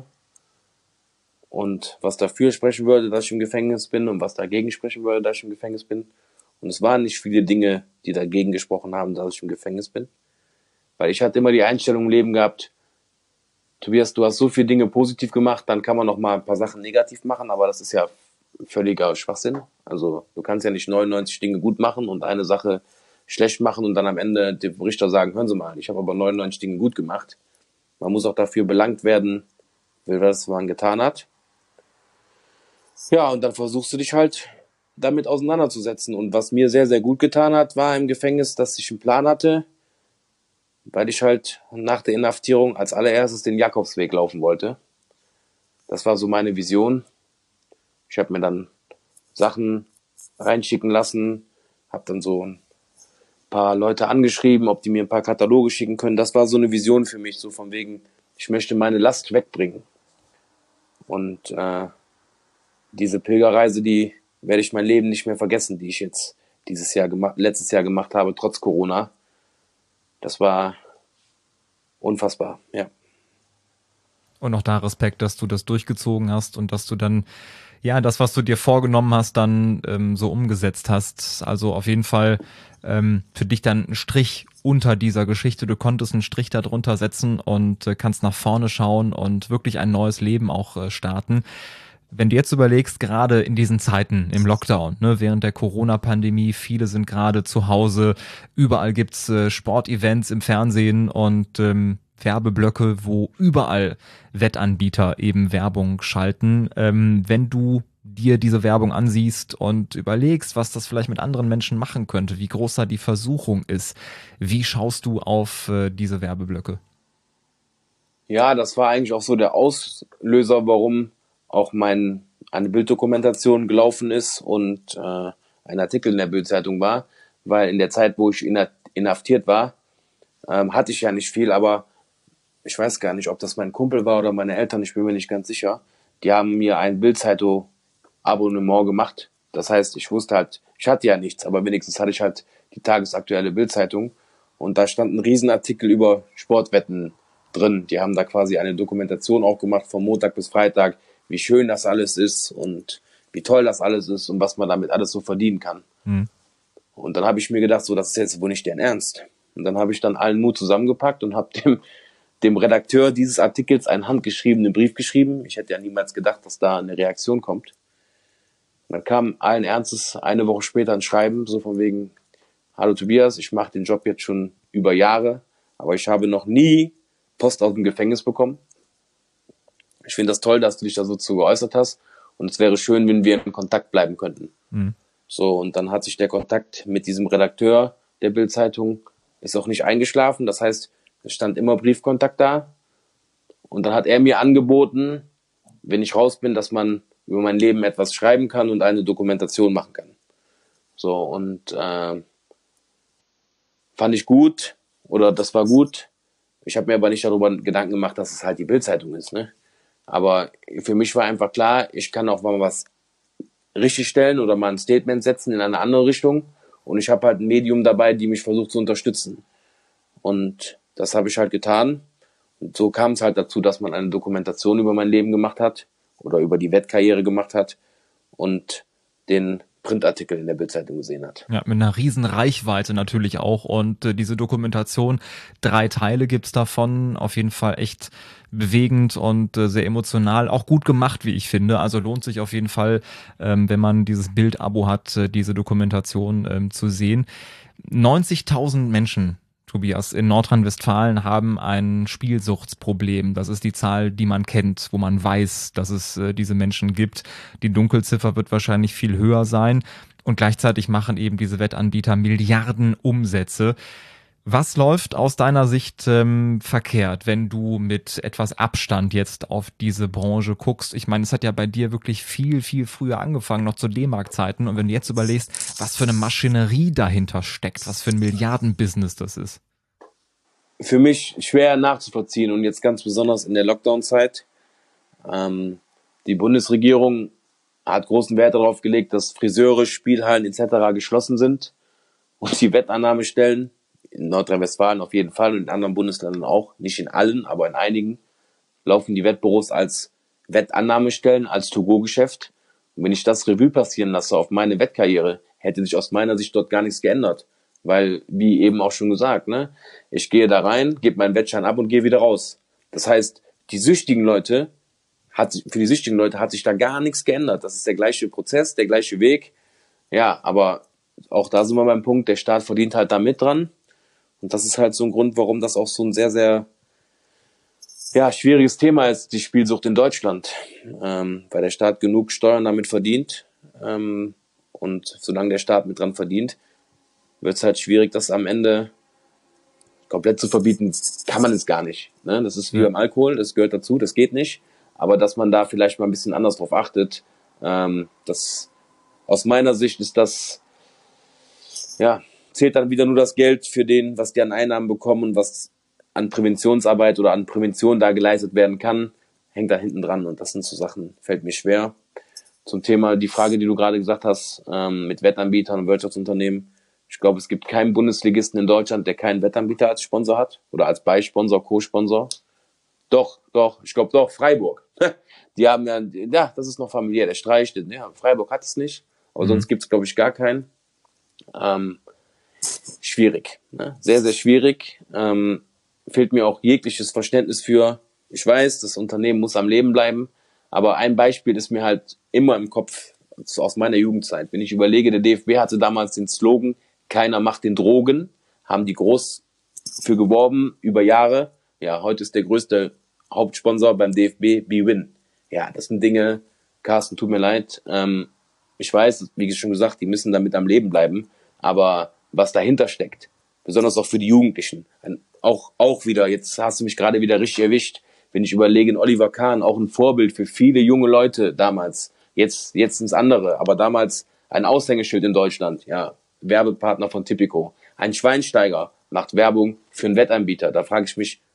und was dafür sprechen würde, dass ich im Gefängnis bin und was dagegen sprechen würde, dass ich im Gefängnis bin. Und es waren nicht viele Dinge, die dagegen gesprochen haben, dass ich im Gefängnis bin. Weil ich hatte immer die Einstellung im Leben gehabt, Tobias, du hast so viele Dinge positiv gemacht, dann kann man noch mal ein paar Sachen negativ machen, aber das ist ja völliger Schwachsinn. Also du kannst ja nicht neunundneunzig Dinge gut machen und eine Sache schlecht machen und dann am Ende dem Richter sagen, hören Sie mal, ich habe aber neunundneunzig Dinge gut gemacht. Man muss auch dafür belangt werden, was man getan hat. Ja, und dann versuchst du dich halt damit auseinanderzusetzen. Und was mir sehr, sehr gut getan hat, war im Gefängnis, dass ich einen Plan hatte, weil ich halt nach der Inhaftierung als allererstes den Jakobsweg laufen wollte. Das war so meine Vision. Ich habe mir dann Sachen reinschicken lassen, habe dann so ein paar Leute angeschrieben, ob die mir ein paar Kataloge schicken können. Das war so eine Vision für mich, so von wegen, ich möchte meine Last wegbringen. Und äh, diese Pilgerreise, die werde ich mein Leben nicht mehr vergessen, die ich jetzt dieses Jahr gemacht, letztes Jahr gemacht habe, trotz Corona. Das war unfassbar, ja. Und auch da Respekt, dass du das durchgezogen hast und dass du dann, ja, das, was du dir vorgenommen hast, dann ähm, so umgesetzt hast. Also auf jeden Fall ähm, für dich dann ein Strich unter dieser Geschichte. Du konntest einen Strich darunter setzen und äh, kannst nach vorne schauen und wirklich ein neues Leben auch äh, starten. Wenn du jetzt überlegst, gerade in diesen Zeiten im Lockdown, ne, während der Corona-Pandemie, viele sind gerade zu Hause, überall gibt's äh, Sportevents im Fernsehen und ähm, Werbeblöcke, wo überall Wettanbieter eben Werbung schalten. Ähm, wenn du dir diese Werbung ansiehst und überlegst, was das vielleicht mit anderen Menschen machen könnte, wie groß da die Versuchung ist, wie schaust du auf äh, diese Werbeblöcke? Ja, das war eigentlich auch so der Auslöser, warum auch mein eine Bilddokumentation gelaufen ist und äh, ein Artikel in der Bild-Zeitung war, weil in der Zeit, wo ich inhaftiert war, ähm, hatte ich ja nicht viel, aber ich weiß gar nicht, ob das mein Kumpel war oder meine Eltern, ich bin mir nicht ganz sicher. Die haben mir ein Bild-Zeitung-Abonnement gemacht. Das heißt, ich wusste halt, ich hatte ja nichts, aber wenigstens hatte ich halt die tagesaktuelle Bild-Zeitung und da stand ein Riesenartikel über Sportwetten drin. Die haben da quasi eine Dokumentation auch gemacht von Montag bis Freitag, wie schön das alles ist und wie toll das alles ist und was man damit alles so verdienen kann. Mhm. Und dann habe ich mir gedacht, so, das ist jetzt wohl nicht deren Ernst. Und dann habe ich dann allen Mut zusammengepackt und habe dem, dem Redakteur dieses Artikels einen handgeschriebenen Brief geschrieben. Ich hätte ja niemals gedacht, dass da eine Reaktion kommt. Und dann kam allen Ernstes eine Woche später ein Schreiben, so von wegen, hallo Tobias, ich mache den Job jetzt schon über Jahre, aber ich habe noch nie Post aus dem Gefängnis bekommen. Ich finde das toll, dass du dich da so zu geäußert hast und es wäre schön, wenn wir in Kontakt bleiben könnten. Mhm. So, und dann hat sich der Kontakt mit diesem Redakteur der Bild-Zeitung ist auch nicht eingeschlafen. Das heißt, es stand immer Briefkontakt da. Und dann hat er mir angeboten, wenn ich raus bin, dass man über mein Leben etwas schreiben kann und eine Dokumentation machen kann. So, und äh, fand ich gut, oder das war gut. Ich habe mir aber nicht darüber Gedanken gemacht, dass es halt die Bild-Zeitung ist, ne? Aber für mich war einfach klar, ich kann auch mal was richtig stellen oder mal ein Statement setzen in eine andere Richtung. Und ich habe halt ein Medium dabei, die mich versucht zu unterstützen. Und das habe ich halt getan. Und so kam es halt dazu, dass man eine Dokumentation über mein Leben gemacht hat oder über die Wettkarriere gemacht hat und den Printartikel in der Bild-Zeitung gesehen hat. Ja, mit einer riesen Reichweite natürlich auch. Und äh, diese Dokumentation, drei Teile gibt's davon, auf jeden Fall echt bewegend und äh, sehr emotional, auch gut gemacht, wie ich finde. Also lohnt sich auf jeden Fall, ähm, wenn man dieses Bild-Abo hat, äh, diese Dokumentation ähm, zu sehen. neunzigtausend Menschen, Tobias, in Nordrhein-Westfalen haben ein Spielsuchtsproblem. Das ist die Zahl, die man kennt, wo man weiß, dass es äh, diese Menschen gibt. Die Dunkelziffer wird wahrscheinlich viel höher sein. Und gleichzeitig machen eben diese Wettanbieter Milliarden Umsätze. Was läuft aus deiner Sicht ähm, verkehrt, wenn du mit etwas Abstand jetzt auf diese Branche guckst? Ich meine, es hat ja bei dir wirklich viel, viel früher angefangen, noch zu D-Mark-Zeiten. Und wenn du jetzt überlegst, was für eine Maschinerie dahinter steckt, was für ein Milliardenbusiness das ist. Für mich schwer nachzuvollziehen und jetzt ganz besonders in der Lockdown-Zeit. Ähm, die Bundesregierung hat großen Wert darauf gelegt, dass Friseure, Spielhallen et cetera geschlossen sind und die Wettannahmestellen in Nordrhein-Westfalen auf jeden Fall und in anderen Bundesländern auch, nicht in allen, aber in einigen, laufen die Wettbüros als Wettannahmestellen, als To-Go-Geschäft. Und wenn ich das Revue passieren lasse auf meine Wettkarriere, hätte sich aus meiner Sicht dort gar nichts geändert. Weil, wie eben auch schon gesagt, ne, ich gehe da rein, gebe meinen Wettschein ab und gehe wieder raus. Das heißt, die süchtigen Leute, hat, für die süchtigen Leute hat sich da gar nichts geändert. Das ist der gleiche Prozess, der gleiche Weg. Ja, aber auch da sind wir beim Punkt, der Staat verdient halt da mit dran. Und das ist halt so ein Grund, warum das auch so ein sehr, sehr ja, schwieriges Thema ist, die Spielsucht in Deutschland. Ähm, weil der Staat genug Steuern damit verdient. Ähm, und solange der Staat mit dran verdient, wird es halt schwierig, das am Ende komplett zu verbieten. Kann man es gar nicht. Ne? Das ist wie beim Alkohol, das gehört dazu, das geht nicht. Aber dass man da vielleicht mal ein bisschen anders drauf achtet, ähm, das aus meiner Sicht ist das, ja, zählt dann wieder nur das Geld für den, was die an Einnahmen bekommen und was an Präventionsarbeit oder an Prävention da geleistet werden kann, hängt da hinten dran. Und das sind so Sachen, fällt mir schwer. Zum Thema, die Frage, die du gerade gesagt hast, ähm, mit Wettanbietern und Wirtschaftsunternehmen. Ich glaube, es gibt keinen Bundesligisten in Deutschland, der keinen Wettanbieter als Sponsor hat oder als Beisponsor, Co-Sponsor. Doch, doch, ich glaube doch, Freiburg. Die haben ja, ja, das ist noch familiär, der Streich, ja, Freiburg hat es nicht, aber mhm. sonst gibt es, glaube ich, gar keinen. Ähm, schwierig, ne? Sehr, sehr schwierig. Ähm, fehlt mir auch jegliches Verständnis für, ich weiß, das Unternehmen muss am Leben bleiben, aber ein Beispiel ist mir halt immer im Kopf, aus meiner Jugendzeit. Wenn ich überlege, der D F B hatte damals den Slogan, keiner macht den Drogen, haben die groß für geworben über Jahre. Ja, heute ist der größte Hauptsponsor beim D F B B-Win. Ja, das sind Dinge, Carsten, tut mir leid. Ähm, ich weiß, wie schon gesagt, die müssen damit am Leben bleiben. Aber was dahinter steckt, besonders auch für die Jugendlichen, auch, auch wieder, jetzt hast du mich gerade wieder richtig erwischt, wenn ich überlege, Oliver Kahn, auch ein Vorbild für viele junge Leute damals. Jetzt, jetzt sind es andere, aber damals ein Aushängeschild in Deutschland, ja, Werbepartner von Tipico. Ein Schweinsteiger macht Werbung für einen Wettanbieter. Da frage ich mich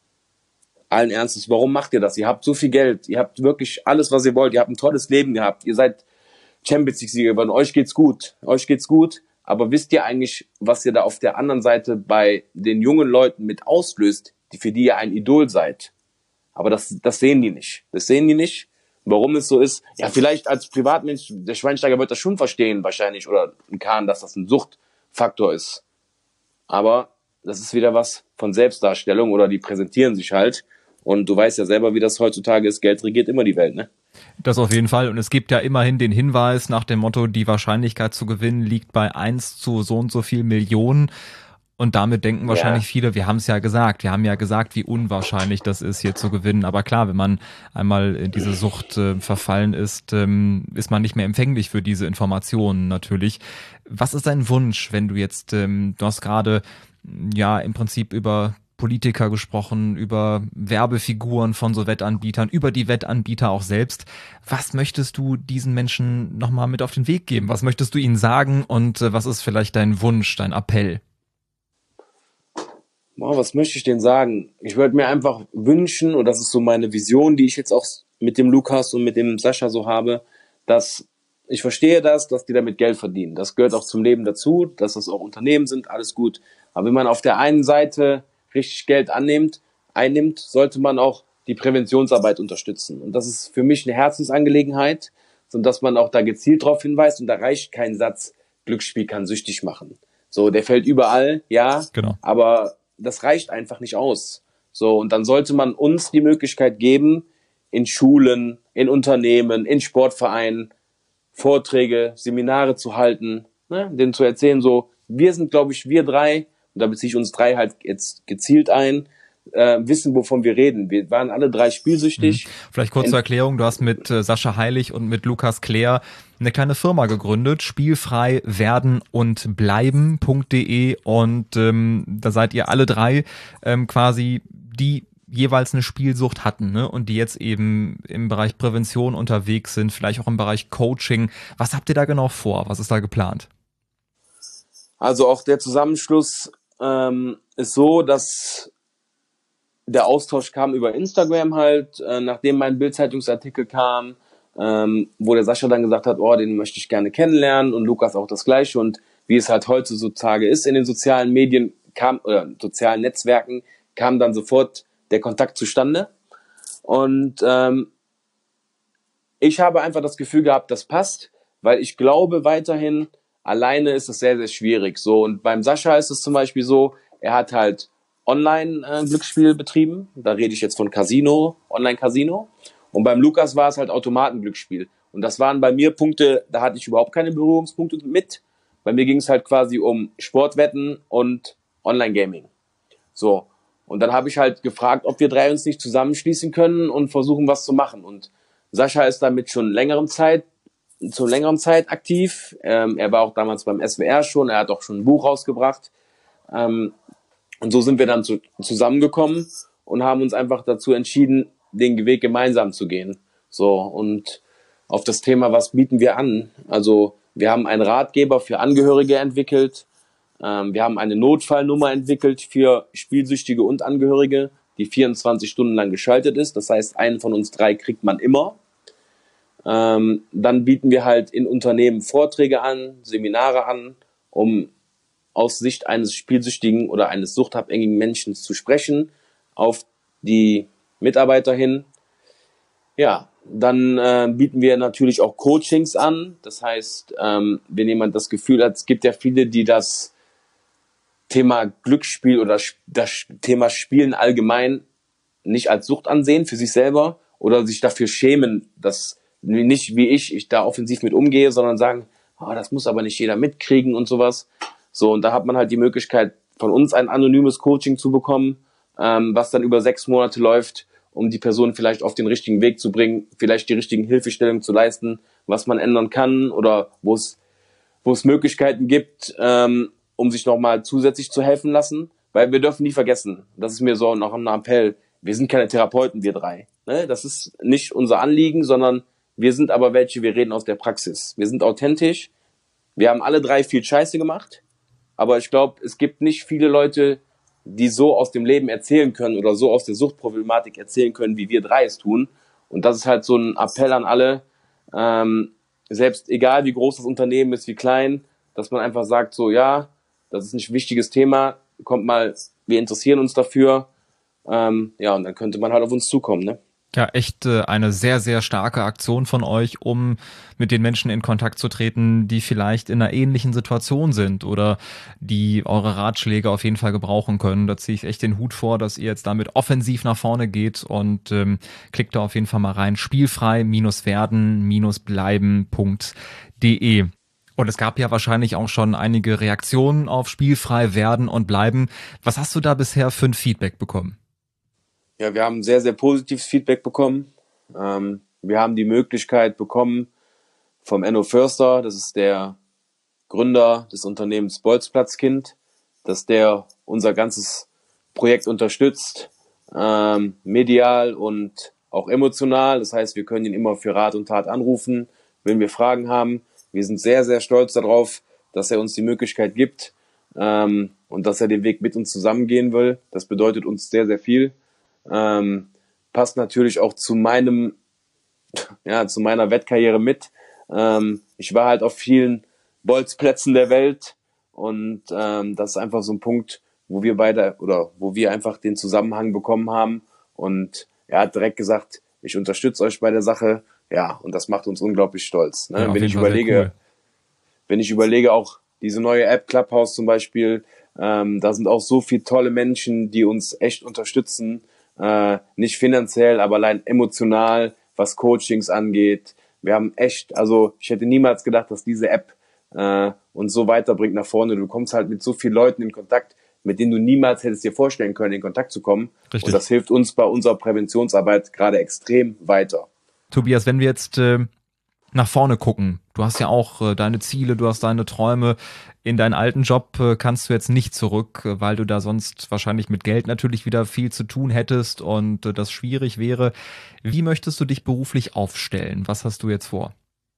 allen Ernstes, warum macht ihr das? Ihr habt so viel Geld, ihr habt wirklich alles, was ihr wollt, ihr habt ein tolles Leben gehabt, ihr seid Champions League-Sieger geworden, euch geht's gut, euch geht's gut, aber wisst ihr eigentlich, was ihr da auf der anderen Seite bei den jungen Leuten mit auslöst, die für die ihr ein Idol seid? Aber das, das sehen die nicht. Das sehen die nicht. Warum es so ist, ja, vielleicht als Privatmensch, der Schweinsteiger wird das schon verstehen wahrscheinlich, oder ein Kahn, dass das ein Suchtfaktor ist. Aber das ist wieder was von Selbstdarstellung oder die präsentieren sich halt. Und du weißt ja selber, wie das heutzutage ist, Geld regiert immer die Welt, ne? Das auf jeden Fall. Und es gibt ja immerhin den Hinweis nach dem Motto, die Wahrscheinlichkeit zu gewinnen liegt bei eins zu so und so viel Millionen. Und damit denken wahrscheinlich Ja. viele, wir haben es ja gesagt, wir haben ja gesagt, wie unwahrscheinlich das ist, hier zu gewinnen. Aber klar, wenn man einmal in diese Sucht äh, verfallen ist, ähm, ist man nicht mehr empfänglich für diese Informationen natürlich. Was ist dein Wunsch, wenn du jetzt, ähm, du hast gerade ja im Prinzip über Politiker gesprochen, über Werbefiguren von so Wettanbietern, über die Wettanbieter auch selbst. Was möchtest du diesen Menschen nochmal mit auf den Weg geben? Was möchtest du ihnen sagen und äh, was ist vielleicht dein Wunsch, dein Appell? Boah, was möchte ich denn sagen? Ich würde mir einfach wünschen, und das ist so meine Vision, die ich jetzt auch mit dem Lukas und mit dem Sascha so habe, dass ich verstehe das, dass die damit Geld verdienen. Das gehört auch zum Leben dazu, dass das auch Unternehmen sind, alles gut. Aber wenn man auf der einen Seite richtig Geld annimmt, einnimmt, sollte man auch die Präventionsarbeit unterstützen. Und das ist für mich eine Herzensangelegenheit, sodass man auch da gezielt drauf hinweist. Und da reicht kein Satz, Glücksspiel kann süchtig machen. So, der fällt überall, ja, Genau. Aber das reicht einfach nicht aus. So, und dann sollte man uns die Möglichkeit geben, in Schulen, in Unternehmen, in Sportvereinen, Vorträge, Seminare zu halten, ne, denen zu erzählen, so, wir sind, glaube ich, wir drei, und da beziehe ich uns drei halt jetzt gezielt ein, äh, wissen, wovon wir reden. Wir waren alle drei spielsüchtig. Mhm. Vielleicht kurz zur Erklärung, du hast mit äh, Sascha Heilig und mit Lukas Klär eine kleine Firma gegründet, spielfrei werden und bleiben.de und ähm, da seid ihr alle drei ähm, quasi die jeweils eine Spielsucht hatten, ne? Und die jetzt eben im Bereich Prävention unterwegs sind, vielleicht auch im Bereich Coaching. Was habt ihr da genau vor? Was ist da geplant? Also auch der Zusammenschluss ähm, ist so, dass der Austausch kam über Instagram halt, äh, nachdem mein Bild-Zeitungsartikel kam, ähm, wo der Sascha dann gesagt hat, oh, den möchte ich gerne kennenlernen, und Lukas auch das Gleiche. Und wie es halt heutzutage ist in den sozialen Medien, kam, oder sozialen Netzwerken, kam dann sofort der Kontakt zustande. Und ähm, ich habe einfach das Gefühl gehabt, das passt, weil ich glaube weiterhin, alleine ist es sehr, sehr schwierig. So, und beim Sascha ist es zum Beispiel so, er hat halt Online-Glücksspiel betrieben. Da rede ich jetzt von Casino, Online-Casino. Und beim Lukas war es halt Automatenglücksspiel. Und das waren bei mir Punkte, da hatte ich überhaupt keine Berührungspunkte mit. Bei mir ging es halt quasi um Sportwetten und Online-Gaming. So. Und dann habe ich halt gefragt, ob wir drei uns nicht zusammenschließen können und versuchen, was zu machen. Und Sascha ist damit schon längerem Zeit, zur längeren Zeit aktiv. Ähm, er war auch damals beim S W R schon, er hat auch schon ein Buch rausgebracht. Ähm, und so sind wir dann zu, zusammengekommen und haben uns einfach dazu entschieden, den Weg gemeinsam zu gehen. So, und auf das Thema, was bieten wir an? Also, wir haben einen Ratgeber für Angehörige entwickelt. Ähm, wir haben eine Notfallnummer entwickelt für Spielsüchtige und Angehörige, die vierundzwanzig Stunden lang geschaltet ist. Das heißt, einen von uns drei kriegt man immer. Ähm, dann bieten wir halt in Unternehmen Vorträge an, Seminare an, um aus Sicht eines spielsüchtigen oder eines suchtabhängigen Menschen zu sprechen, auf die Mitarbeiter hin. Ja, dann äh, bieten wir natürlich auch Coachings an. Das heißt, ähm, wenn jemand das Gefühl hat, es gibt ja viele, die das Thema Glücksspiel oder das Thema Spielen allgemein nicht als Sucht ansehen für sich selber oder sich dafür schämen, dass nicht wie ich, ich da offensiv mit umgehe, sondern sagen, oh, das muss aber nicht jeder mitkriegen und sowas. So, und da hat man halt die Möglichkeit, von uns ein anonymes Coaching zu bekommen, ähm, was dann über sechs Monate läuft, um die Person vielleicht auf den richtigen Weg zu bringen, vielleicht die richtigen Hilfestellungen zu leisten, was man ändern kann oder wo es wo es Möglichkeiten gibt, ähm, um sich nochmal zusätzlich zu helfen lassen. Weil wir dürfen nie vergessen, das ist mir so noch ein Appell, wir sind keine Therapeuten, wir drei. Ne? Das ist nicht unser Anliegen, sondern wir sind aber welche, wir reden aus der Praxis. Wir sind authentisch, wir haben alle drei viel Scheiße gemacht, aber ich glaube, es gibt nicht viele Leute, die so aus dem Leben erzählen können oder so aus der Suchtproblematik erzählen können, wie wir drei es tun. Und das ist halt so ein Appell an alle, ähm, selbst egal wie groß das Unternehmen ist, wie klein, dass man einfach sagt, so ja, das ist ein wichtiges Thema, kommt mal, wir interessieren uns dafür. Ähm, ja, und dann könnte man halt auf uns zukommen, ne? Ja, echt äh, eine sehr, sehr starke Aktion von euch, um mit den Menschen in Kontakt zu treten, die vielleicht in einer ähnlichen Situation sind oder die eure Ratschläge auf jeden Fall gebrauchen können. Da ziehe ich echt den Hut vor, dass ihr jetzt damit offensiv nach vorne geht und ähm, klickt da auf jeden Fall mal rein. Spielfrei-werden-bleiben.de. Und es gab ja wahrscheinlich auch schon einige Reaktionen auf Spielfrei werden und bleiben. Was hast du da bisher für ein Feedback bekommen? Ja, wir haben sehr, sehr positives Feedback bekommen. Ähm, wir haben die Möglichkeit bekommen vom Enno Förster, das ist der Gründer des Unternehmens Bolzplatzkind, dass der unser ganzes Projekt unterstützt, ähm, medial und auch emotional. Das heißt, wir können ihn immer für Rat und Tat anrufen, wenn wir Fragen haben. Wir sind sehr, sehr stolz darauf, dass er uns die Möglichkeit gibt ähm, und dass er den Weg mit uns zusammengehen will. Das bedeutet uns sehr, sehr viel. Ähm, passt natürlich auch zu meinem, ja, zu meiner Wettkarriere mit. Ähm, ich war halt auf vielen Bolzplätzen der Welt und ähm, das ist einfach so ein Punkt, wo wir beide oder wo wir einfach den Zusammenhang bekommen haben und er hat direkt gesagt, ich unterstütze euch bei der Sache, ja, und das macht uns unglaublich stolz. Ne? Ja, wenn ich überlege, cool. wenn ich überlege auch diese neue App Clubhouse zum Beispiel, ähm, da sind auch so viele tolle Menschen, die uns echt unterstützen, äh, nicht finanziell, aber allein emotional, was Coachings angeht. Wir haben echt, also ich hätte niemals gedacht, dass diese App äh, uns so weiterbringt nach vorne. Du kommst halt mit so vielen Leuten in Kontakt, mit denen du niemals hättest dir vorstellen können, in Kontakt zu kommen. Richtig. Und das hilft uns bei unserer Präventionsarbeit gerade extrem weiter. Tobias, wenn wir jetzt äh, nach vorne gucken, du hast ja auch äh, deine Ziele, du hast deine Träume. In deinen alten Job äh, kannst du jetzt nicht zurück, äh, weil du da sonst wahrscheinlich mit Geld natürlich wieder viel zu tun hättest und äh, das schwierig wäre. Wie möchtest du dich beruflich aufstellen? Was hast du jetzt vor?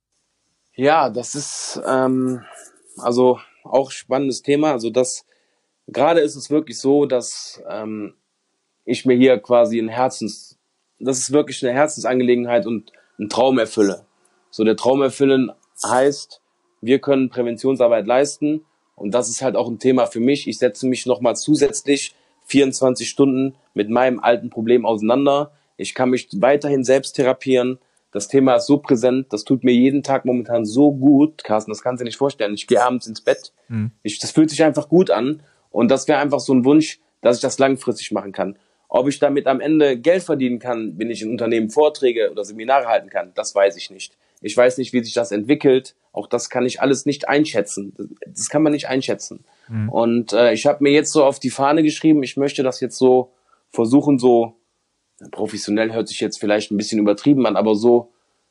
Ja, das ist ähm, also auch spannendes Thema. Also das gerade ist es wirklich so, dass ähm, ich mir hier quasi ein Herzens, das ist wirklich eine Herzensangelegenheit und einen Traum erfülle. So, der Traum erfüllen heißt, wir können Präventionsarbeit leisten und das ist halt auch ein Thema für mich. Ich setze mich nochmal zusätzlich vierundzwanzig Stunden mit meinem alten Problem auseinander. Ich kann mich weiterhin selbst therapieren. Das Thema ist so präsent, das tut mir jeden Tag momentan so gut, Carsten, das kannst du dir nicht vorstellen. Ich gehe abends ins Bett, mhm. ich, das fühlt sich einfach gut an und das wäre einfach so ein Wunsch, dass ich das langfristig machen kann. Ob ich damit am Ende Geld verdienen kann, wenn ich in Unternehmen Vorträge oder Seminare halten kann, das weiß ich nicht. Ich weiß nicht, wie sich das entwickelt. Auch das kann ich alles nicht einschätzen. Das kann man nicht einschätzen. Mhm. Und äh, ich habe mir jetzt so auf die Fahne geschrieben, ich möchte das jetzt so versuchen, so professionell hört sich jetzt vielleicht ein bisschen übertrieben an, aber so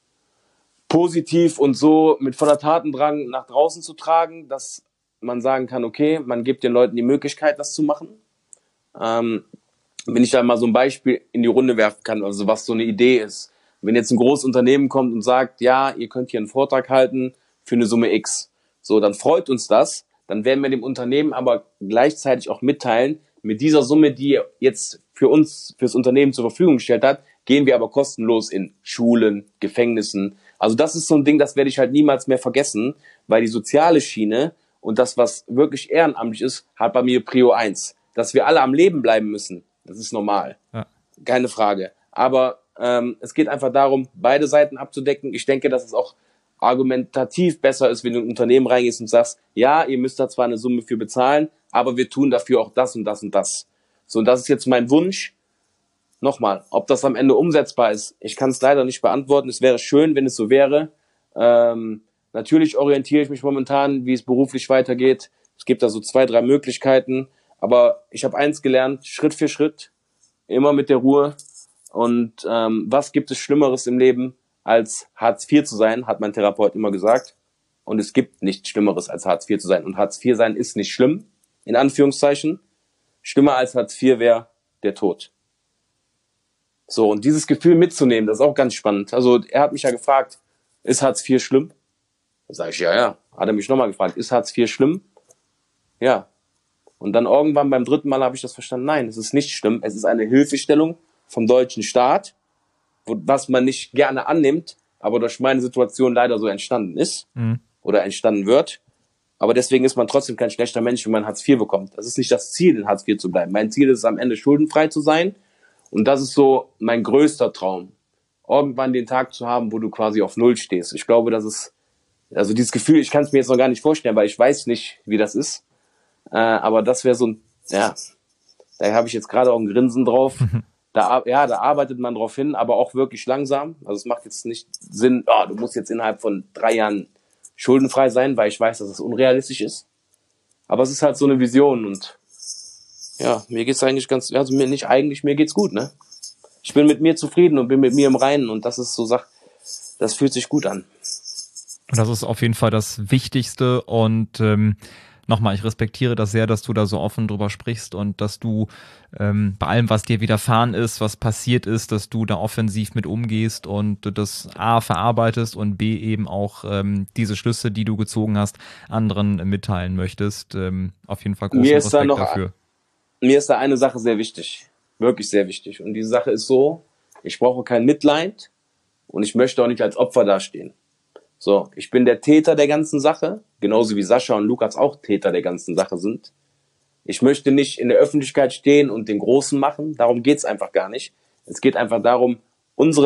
positiv und so mit voller Tatendrang nach draußen zu tragen, dass man sagen kann, okay, man gibt den Leuten die Möglichkeit, das zu machen. Ähm, wenn ich da mal so ein Beispiel in die Runde werfen kann, also was so eine Idee ist. Wenn jetzt ein großes Unternehmen kommt und sagt, ja, ihr könnt hier einen Vortrag halten für eine Summe X, so, dann freut uns das, dann werden wir dem Unternehmen aber gleichzeitig auch mitteilen, mit dieser Summe, die ihr jetzt für uns, fürs Unternehmen zur Verfügung gestellt hat, gehen wir aber kostenlos in Schulen, Gefängnissen. Also das ist so ein Ding, das werde ich halt niemals mehr vergessen, weil die soziale Schiene und das, was wirklich ehrenamtlich ist, hat bei mir Prio eins. Dass wir alle am Leben bleiben müssen, das ist normal. Ja. Keine Frage. Aber ähm, es geht einfach darum, beide Seiten abzudecken. Ich denke, dass es auch argumentativ besser ist, wenn du in ein Unternehmen reingehst und sagst, ja, ihr müsst da zwar eine Summe für bezahlen, aber wir tun dafür auch das und das und das. So, und das ist jetzt mein Wunsch. Nochmal, ob das am Ende umsetzbar ist, ich kann es leider nicht beantworten. Es wäre schön, wenn es so wäre. Ähm, natürlich orientiere ich mich momentan, wie es beruflich weitergeht. Es gibt da so zwei, drei Möglichkeiten. Aber ich habe eins gelernt, Schritt für Schritt, immer mit der Ruhe. Und ähm, was gibt es Schlimmeres im Leben, als Hartz vier zu sein, hat mein Therapeut immer gesagt. Und es gibt nichts Schlimmeres, als Hartz vier zu sein. Und Hartz vier sein ist nicht schlimm, in Anführungszeichen. Schlimmer als Hartz vier wäre der Tod. So, und dieses Gefühl mitzunehmen, das ist auch ganz spannend. Also er hat mich ja gefragt, ist Hartz vier schlimm? Da sage ich, ja, ja. Hat er mich nochmal gefragt, ist Hartz vier schlimm? Ja. Und dann irgendwann beim dritten Mal habe ich das verstanden, nein, es ist nicht schlimm. Es ist eine Hilfestellung vom deutschen Staat, wo, was man nicht gerne annimmt, aber durch meine Situation leider so entstanden ist mhm. oder entstanden wird. Aber deswegen ist man trotzdem kein schlechter Mensch, wenn man Hartz vier bekommt. Das ist nicht das Ziel, in Hartz vier zu bleiben. Mein Ziel ist es, am Ende schuldenfrei zu sein. Und das ist so mein größter Traum. Irgendwann den Tag zu haben, wo du quasi auf Null stehst. Ich glaube, das ist, also dieses Gefühl, ich kann es mir jetzt noch gar nicht vorstellen, weil ich weiß nicht, wie das ist. Äh, aber das wäre so ein, ja, da habe ich jetzt gerade auch ein Grinsen drauf. Da, ja, da arbeitet man drauf hin, aber auch wirklich langsam. Also es macht jetzt nicht Sinn, oh, du musst jetzt innerhalb von drei Jahren schuldenfrei sein, weil ich weiß, dass es unrealistisch ist. Aber es ist halt so eine Vision und ja, mir geht's eigentlich ganz, also mir nicht eigentlich, mir geht's gut, ne? Ich bin mit mir zufrieden und bin mit mir im Reinen und das ist so Sache, das fühlt sich gut an. Das ist auf jeden Fall das Wichtigste und ähm, nochmal, ich respektiere das sehr, dass du da so offen drüber sprichst und dass du ähm, bei allem, was dir widerfahren ist, was passiert ist, dass du da offensiv mit umgehst und das A verarbeitest und B eben auch ähm, diese Schlüsse, die du gezogen hast, anderen mitteilen möchtest. Ähm, auf jeden Fall großen Mir ist Respekt da noch, dafür. Mir ist da eine Sache sehr wichtig, wirklich sehr wichtig. Und diese Sache ist so, ich brauche kein Mitleid und ich möchte auch nicht als Opfer dastehen. So, ich bin der Täter der ganzen Sache, genauso wie Sascha und Lukas auch Täter der ganzen Sache sind. Ich möchte nicht in der Öffentlichkeit stehen und den Großen machen, darum geht's einfach gar nicht. Es geht einfach darum, unsere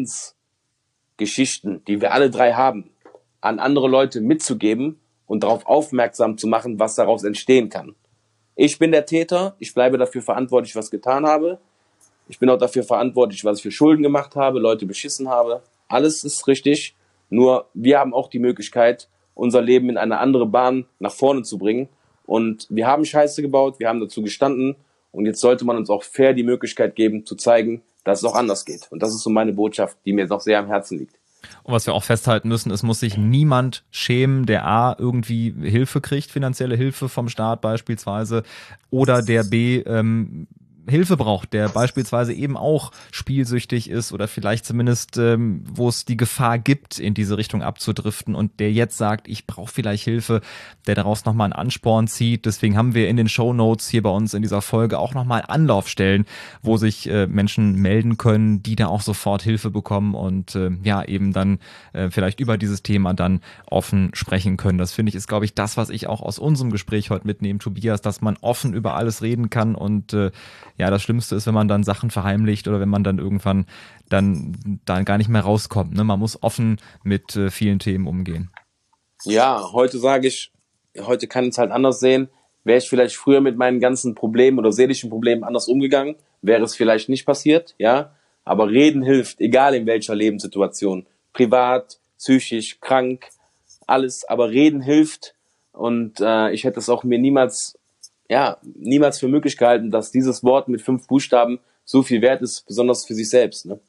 Leidensgeschichten, die wir alle drei haben, an andere Leute mitzugeben und darauf aufmerksam zu machen, was daraus entstehen kann. Ich bin der Täter, ich bleibe dafür verantwortlich, was ich getan habe. Ich bin auch dafür verantwortlich, was ich für Schulden gemacht habe, Leute beschissen habe. Alles ist richtig. Nur wir haben auch die Möglichkeit, unser Leben in eine andere Bahn nach vorne zu bringen. Und wir haben Scheiße gebaut, wir haben dazu gestanden. Und jetzt sollte man uns auch fair die Möglichkeit geben, zu zeigen, dass es auch anders geht. Und das ist so meine Botschaft, die mir noch sehr am Herzen liegt. Und was wir auch festhalten müssen, es muss sich niemand schämen, der A, irgendwie Hilfe kriegt, finanzielle Hilfe vom Staat beispielsweise, oder der B, ähm, Hilfe braucht, der beispielsweise eben auch spielsüchtig ist oder vielleicht zumindest, ähm, wo es die Gefahr gibt, in diese Richtung abzudriften und der jetzt sagt, ich brauche vielleicht Hilfe, der daraus nochmal einen Ansporn zieht. Deswegen haben wir in den Shownotes hier bei uns in dieser Folge auch nochmal Anlaufstellen, wo sich äh, Menschen melden können, die da auch sofort Hilfe bekommen und äh, ja, eben dann äh, vielleicht über dieses Thema dann offen sprechen können. Das finde ich ist, glaube ich, das, was ich auch aus unserem Gespräch heute mitnehme, Tobias, dass man offen über alles reden kann und äh, ja, das Schlimmste ist, wenn man dann Sachen verheimlicht oder wenn man dann irgendwann dann, dann gar nicht mehr rauskommt. Ne? Man muss offen mit äh, vielen Themen umgehen. Ja, heute sage ich, heute kann ich es halt anders sehen. Wäre ich vielleicht früher mit meinen ganzen Problemen oder seelischen Problemen anders umgegangen, wäre es vielleicht nicht passiert, ja. Aber reden hilft, egal in welcher Lebenssituation. Privat, psychisch, krank, alles. Aber reden hilft und äh, ich hätte es auch mir niemals ja, niemals für möglich gehalten, dass dieses Wort mit fünf Buchstaben so viel wert ist, besonders für sich selbst. Ne?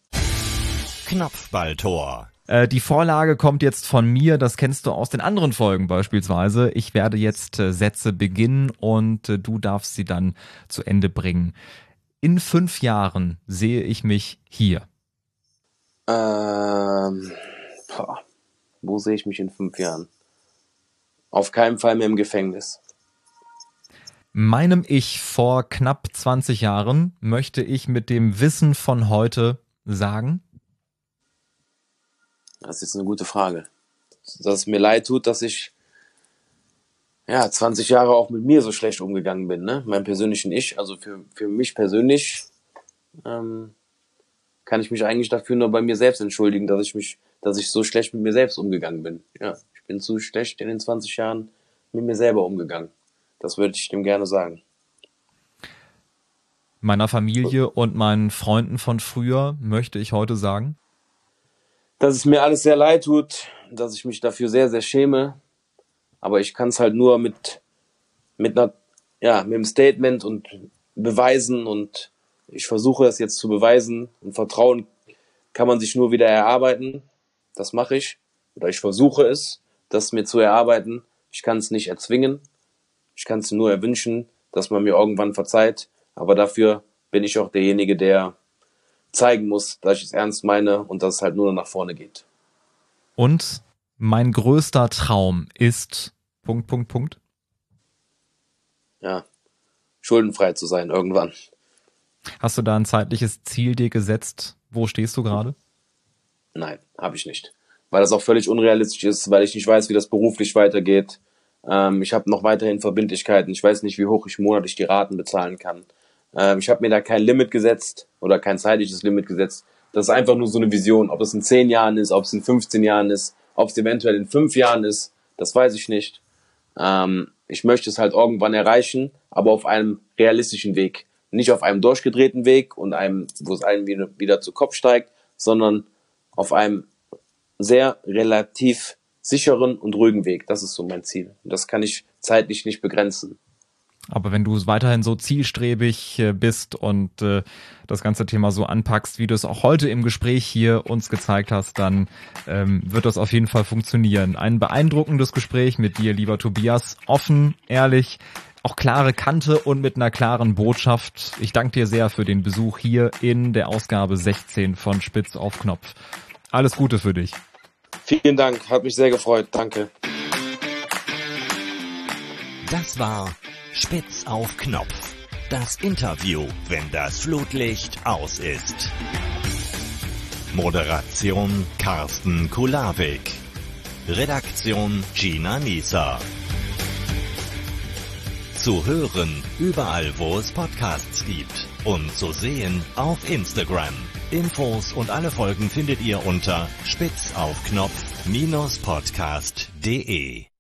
Knopfballtor. Äh, die Vorlage kommt jetzt von mir, das kennst du aus den anderen Folgen beispielsweise. Ich werde jetzt äh, Sätze beginnen und äh, du darfst sie dann zu Ende bringen. In fünf Jahren sehe ich mich hier. Ähm, boah, wo sehe ich mich in fünf Jahren? Auf keinen Fall mehr im Gefängnis. Meinem Ich vor knapp zwanzig Jahren möchte ich mit dem Wissen von heute sagen? Das ist jetzt eine gute Frage. Dass es mir leid tut, dass ich ja zwanzig Jahre auch mit mir so schlecht umgegangen bin, ne? Meinem persönlichen Ich. Also für, für mich persönlich ähm, kann ich mich eigentlich dafür nur bei mir selbst entschuldigen, dass ich mich, dass ich so schlecht mit mir selbst umgegangen bin. Ja, ich bin zu schlecht in den zwanzig Jahren mit mir selber umgegangen. Das würde ich dem gerne sagen. Meiner Familie und meinen Freunden von früher möchte ich heute sagen? Dass es mir alles sehr leid tut, dass ich mich dafür sehr, sehr schäme. Aber ich kann es halt nur mit, mit einer, ja, mit einem Statement und beweisen und ich versuche es jetzt zu beweisen und Vertrauen kann man sich nur wieder erarbeiten. Das mache ich. Oder ich versuche es, das mir zu erarbeiten. Ich kann es nicht erzwingen. Ich kann es nur erwünschen, dass man mir irgendwann verzeiht. Aber dafür bin ich auch derjenige, der zeigen muss, dass ich es ernst meine und dass es halt nur nach vorne geht. Und mein größter Traum ist... Punkt, Punkt, Punkt. Ja, schuldenfrei zu sein irgendwann. Hast du da ein zeitliches Ziel dir gesetzt? Wo stehst du gerade? Nein, habe ich nicht. Weil das auch völlig unrealistisch ist, weil ich nicht weiß, wie das beruflich weitergeht. Ähm, ich habe noch weiterhin Verbindlichkeiten. Ich weiß nicht, wie hoch ich monatlich die Raten bezahlen kann. Ähm, ich habe mir da kein Limit gesetzt oder kein zeitliches Limit gesetzt. Das ist einfach nur so eine Vision. Ob es in zehn Jahren ist, ob es in fünfzehn Jahren ist, ob es eventuell in fünf Jahren ist, das weiß ich nicht. Ähm, ich möchte es halt irgendwann erreichen, aber auf einem realistischen Weg. Nicht auf einem durchgedrehten Weg und einem, wo es einem wieder, wieder zu Kopf steigt, sondern auf einem sehr relativ sicheren und ruhigen Weg. Das ist so mein Ziel. Und das kann ich zeitlich nicht begrenzen. Aber wenn du weiterhin so zielstrebig bist und äh, das ganze Thema so anpackst, wie du es auch heute im Gespräch hier uns gezeigt hast, dann ähm, wird das auf jeden Fall funktionieren. Ein beeindruckendes Gespräch mit dir, lieber Tobias. Offen, ehrlich, auch klare Kante und mit einer klaren Botschaft. Ich danke dir sehr für den Besuch hier in der Ausgabe sechzehn von Spitz auf Knopf. Alles Gute für dich. Vielen Dank, hat mich sehr gefreut. Danke. Das war Spitz auf Knopf. Das Interview, wenn das Flutlicht aus ist. Moderation Carsten Kulawik. Redaktion Gina Nieser. Zu hören überall, wo es Podcasts gibt. Und zu sehen auf Instagram. Infos und alle Folgen findet ihr unter spitzaufknopf Bindestrich podcast punkt de.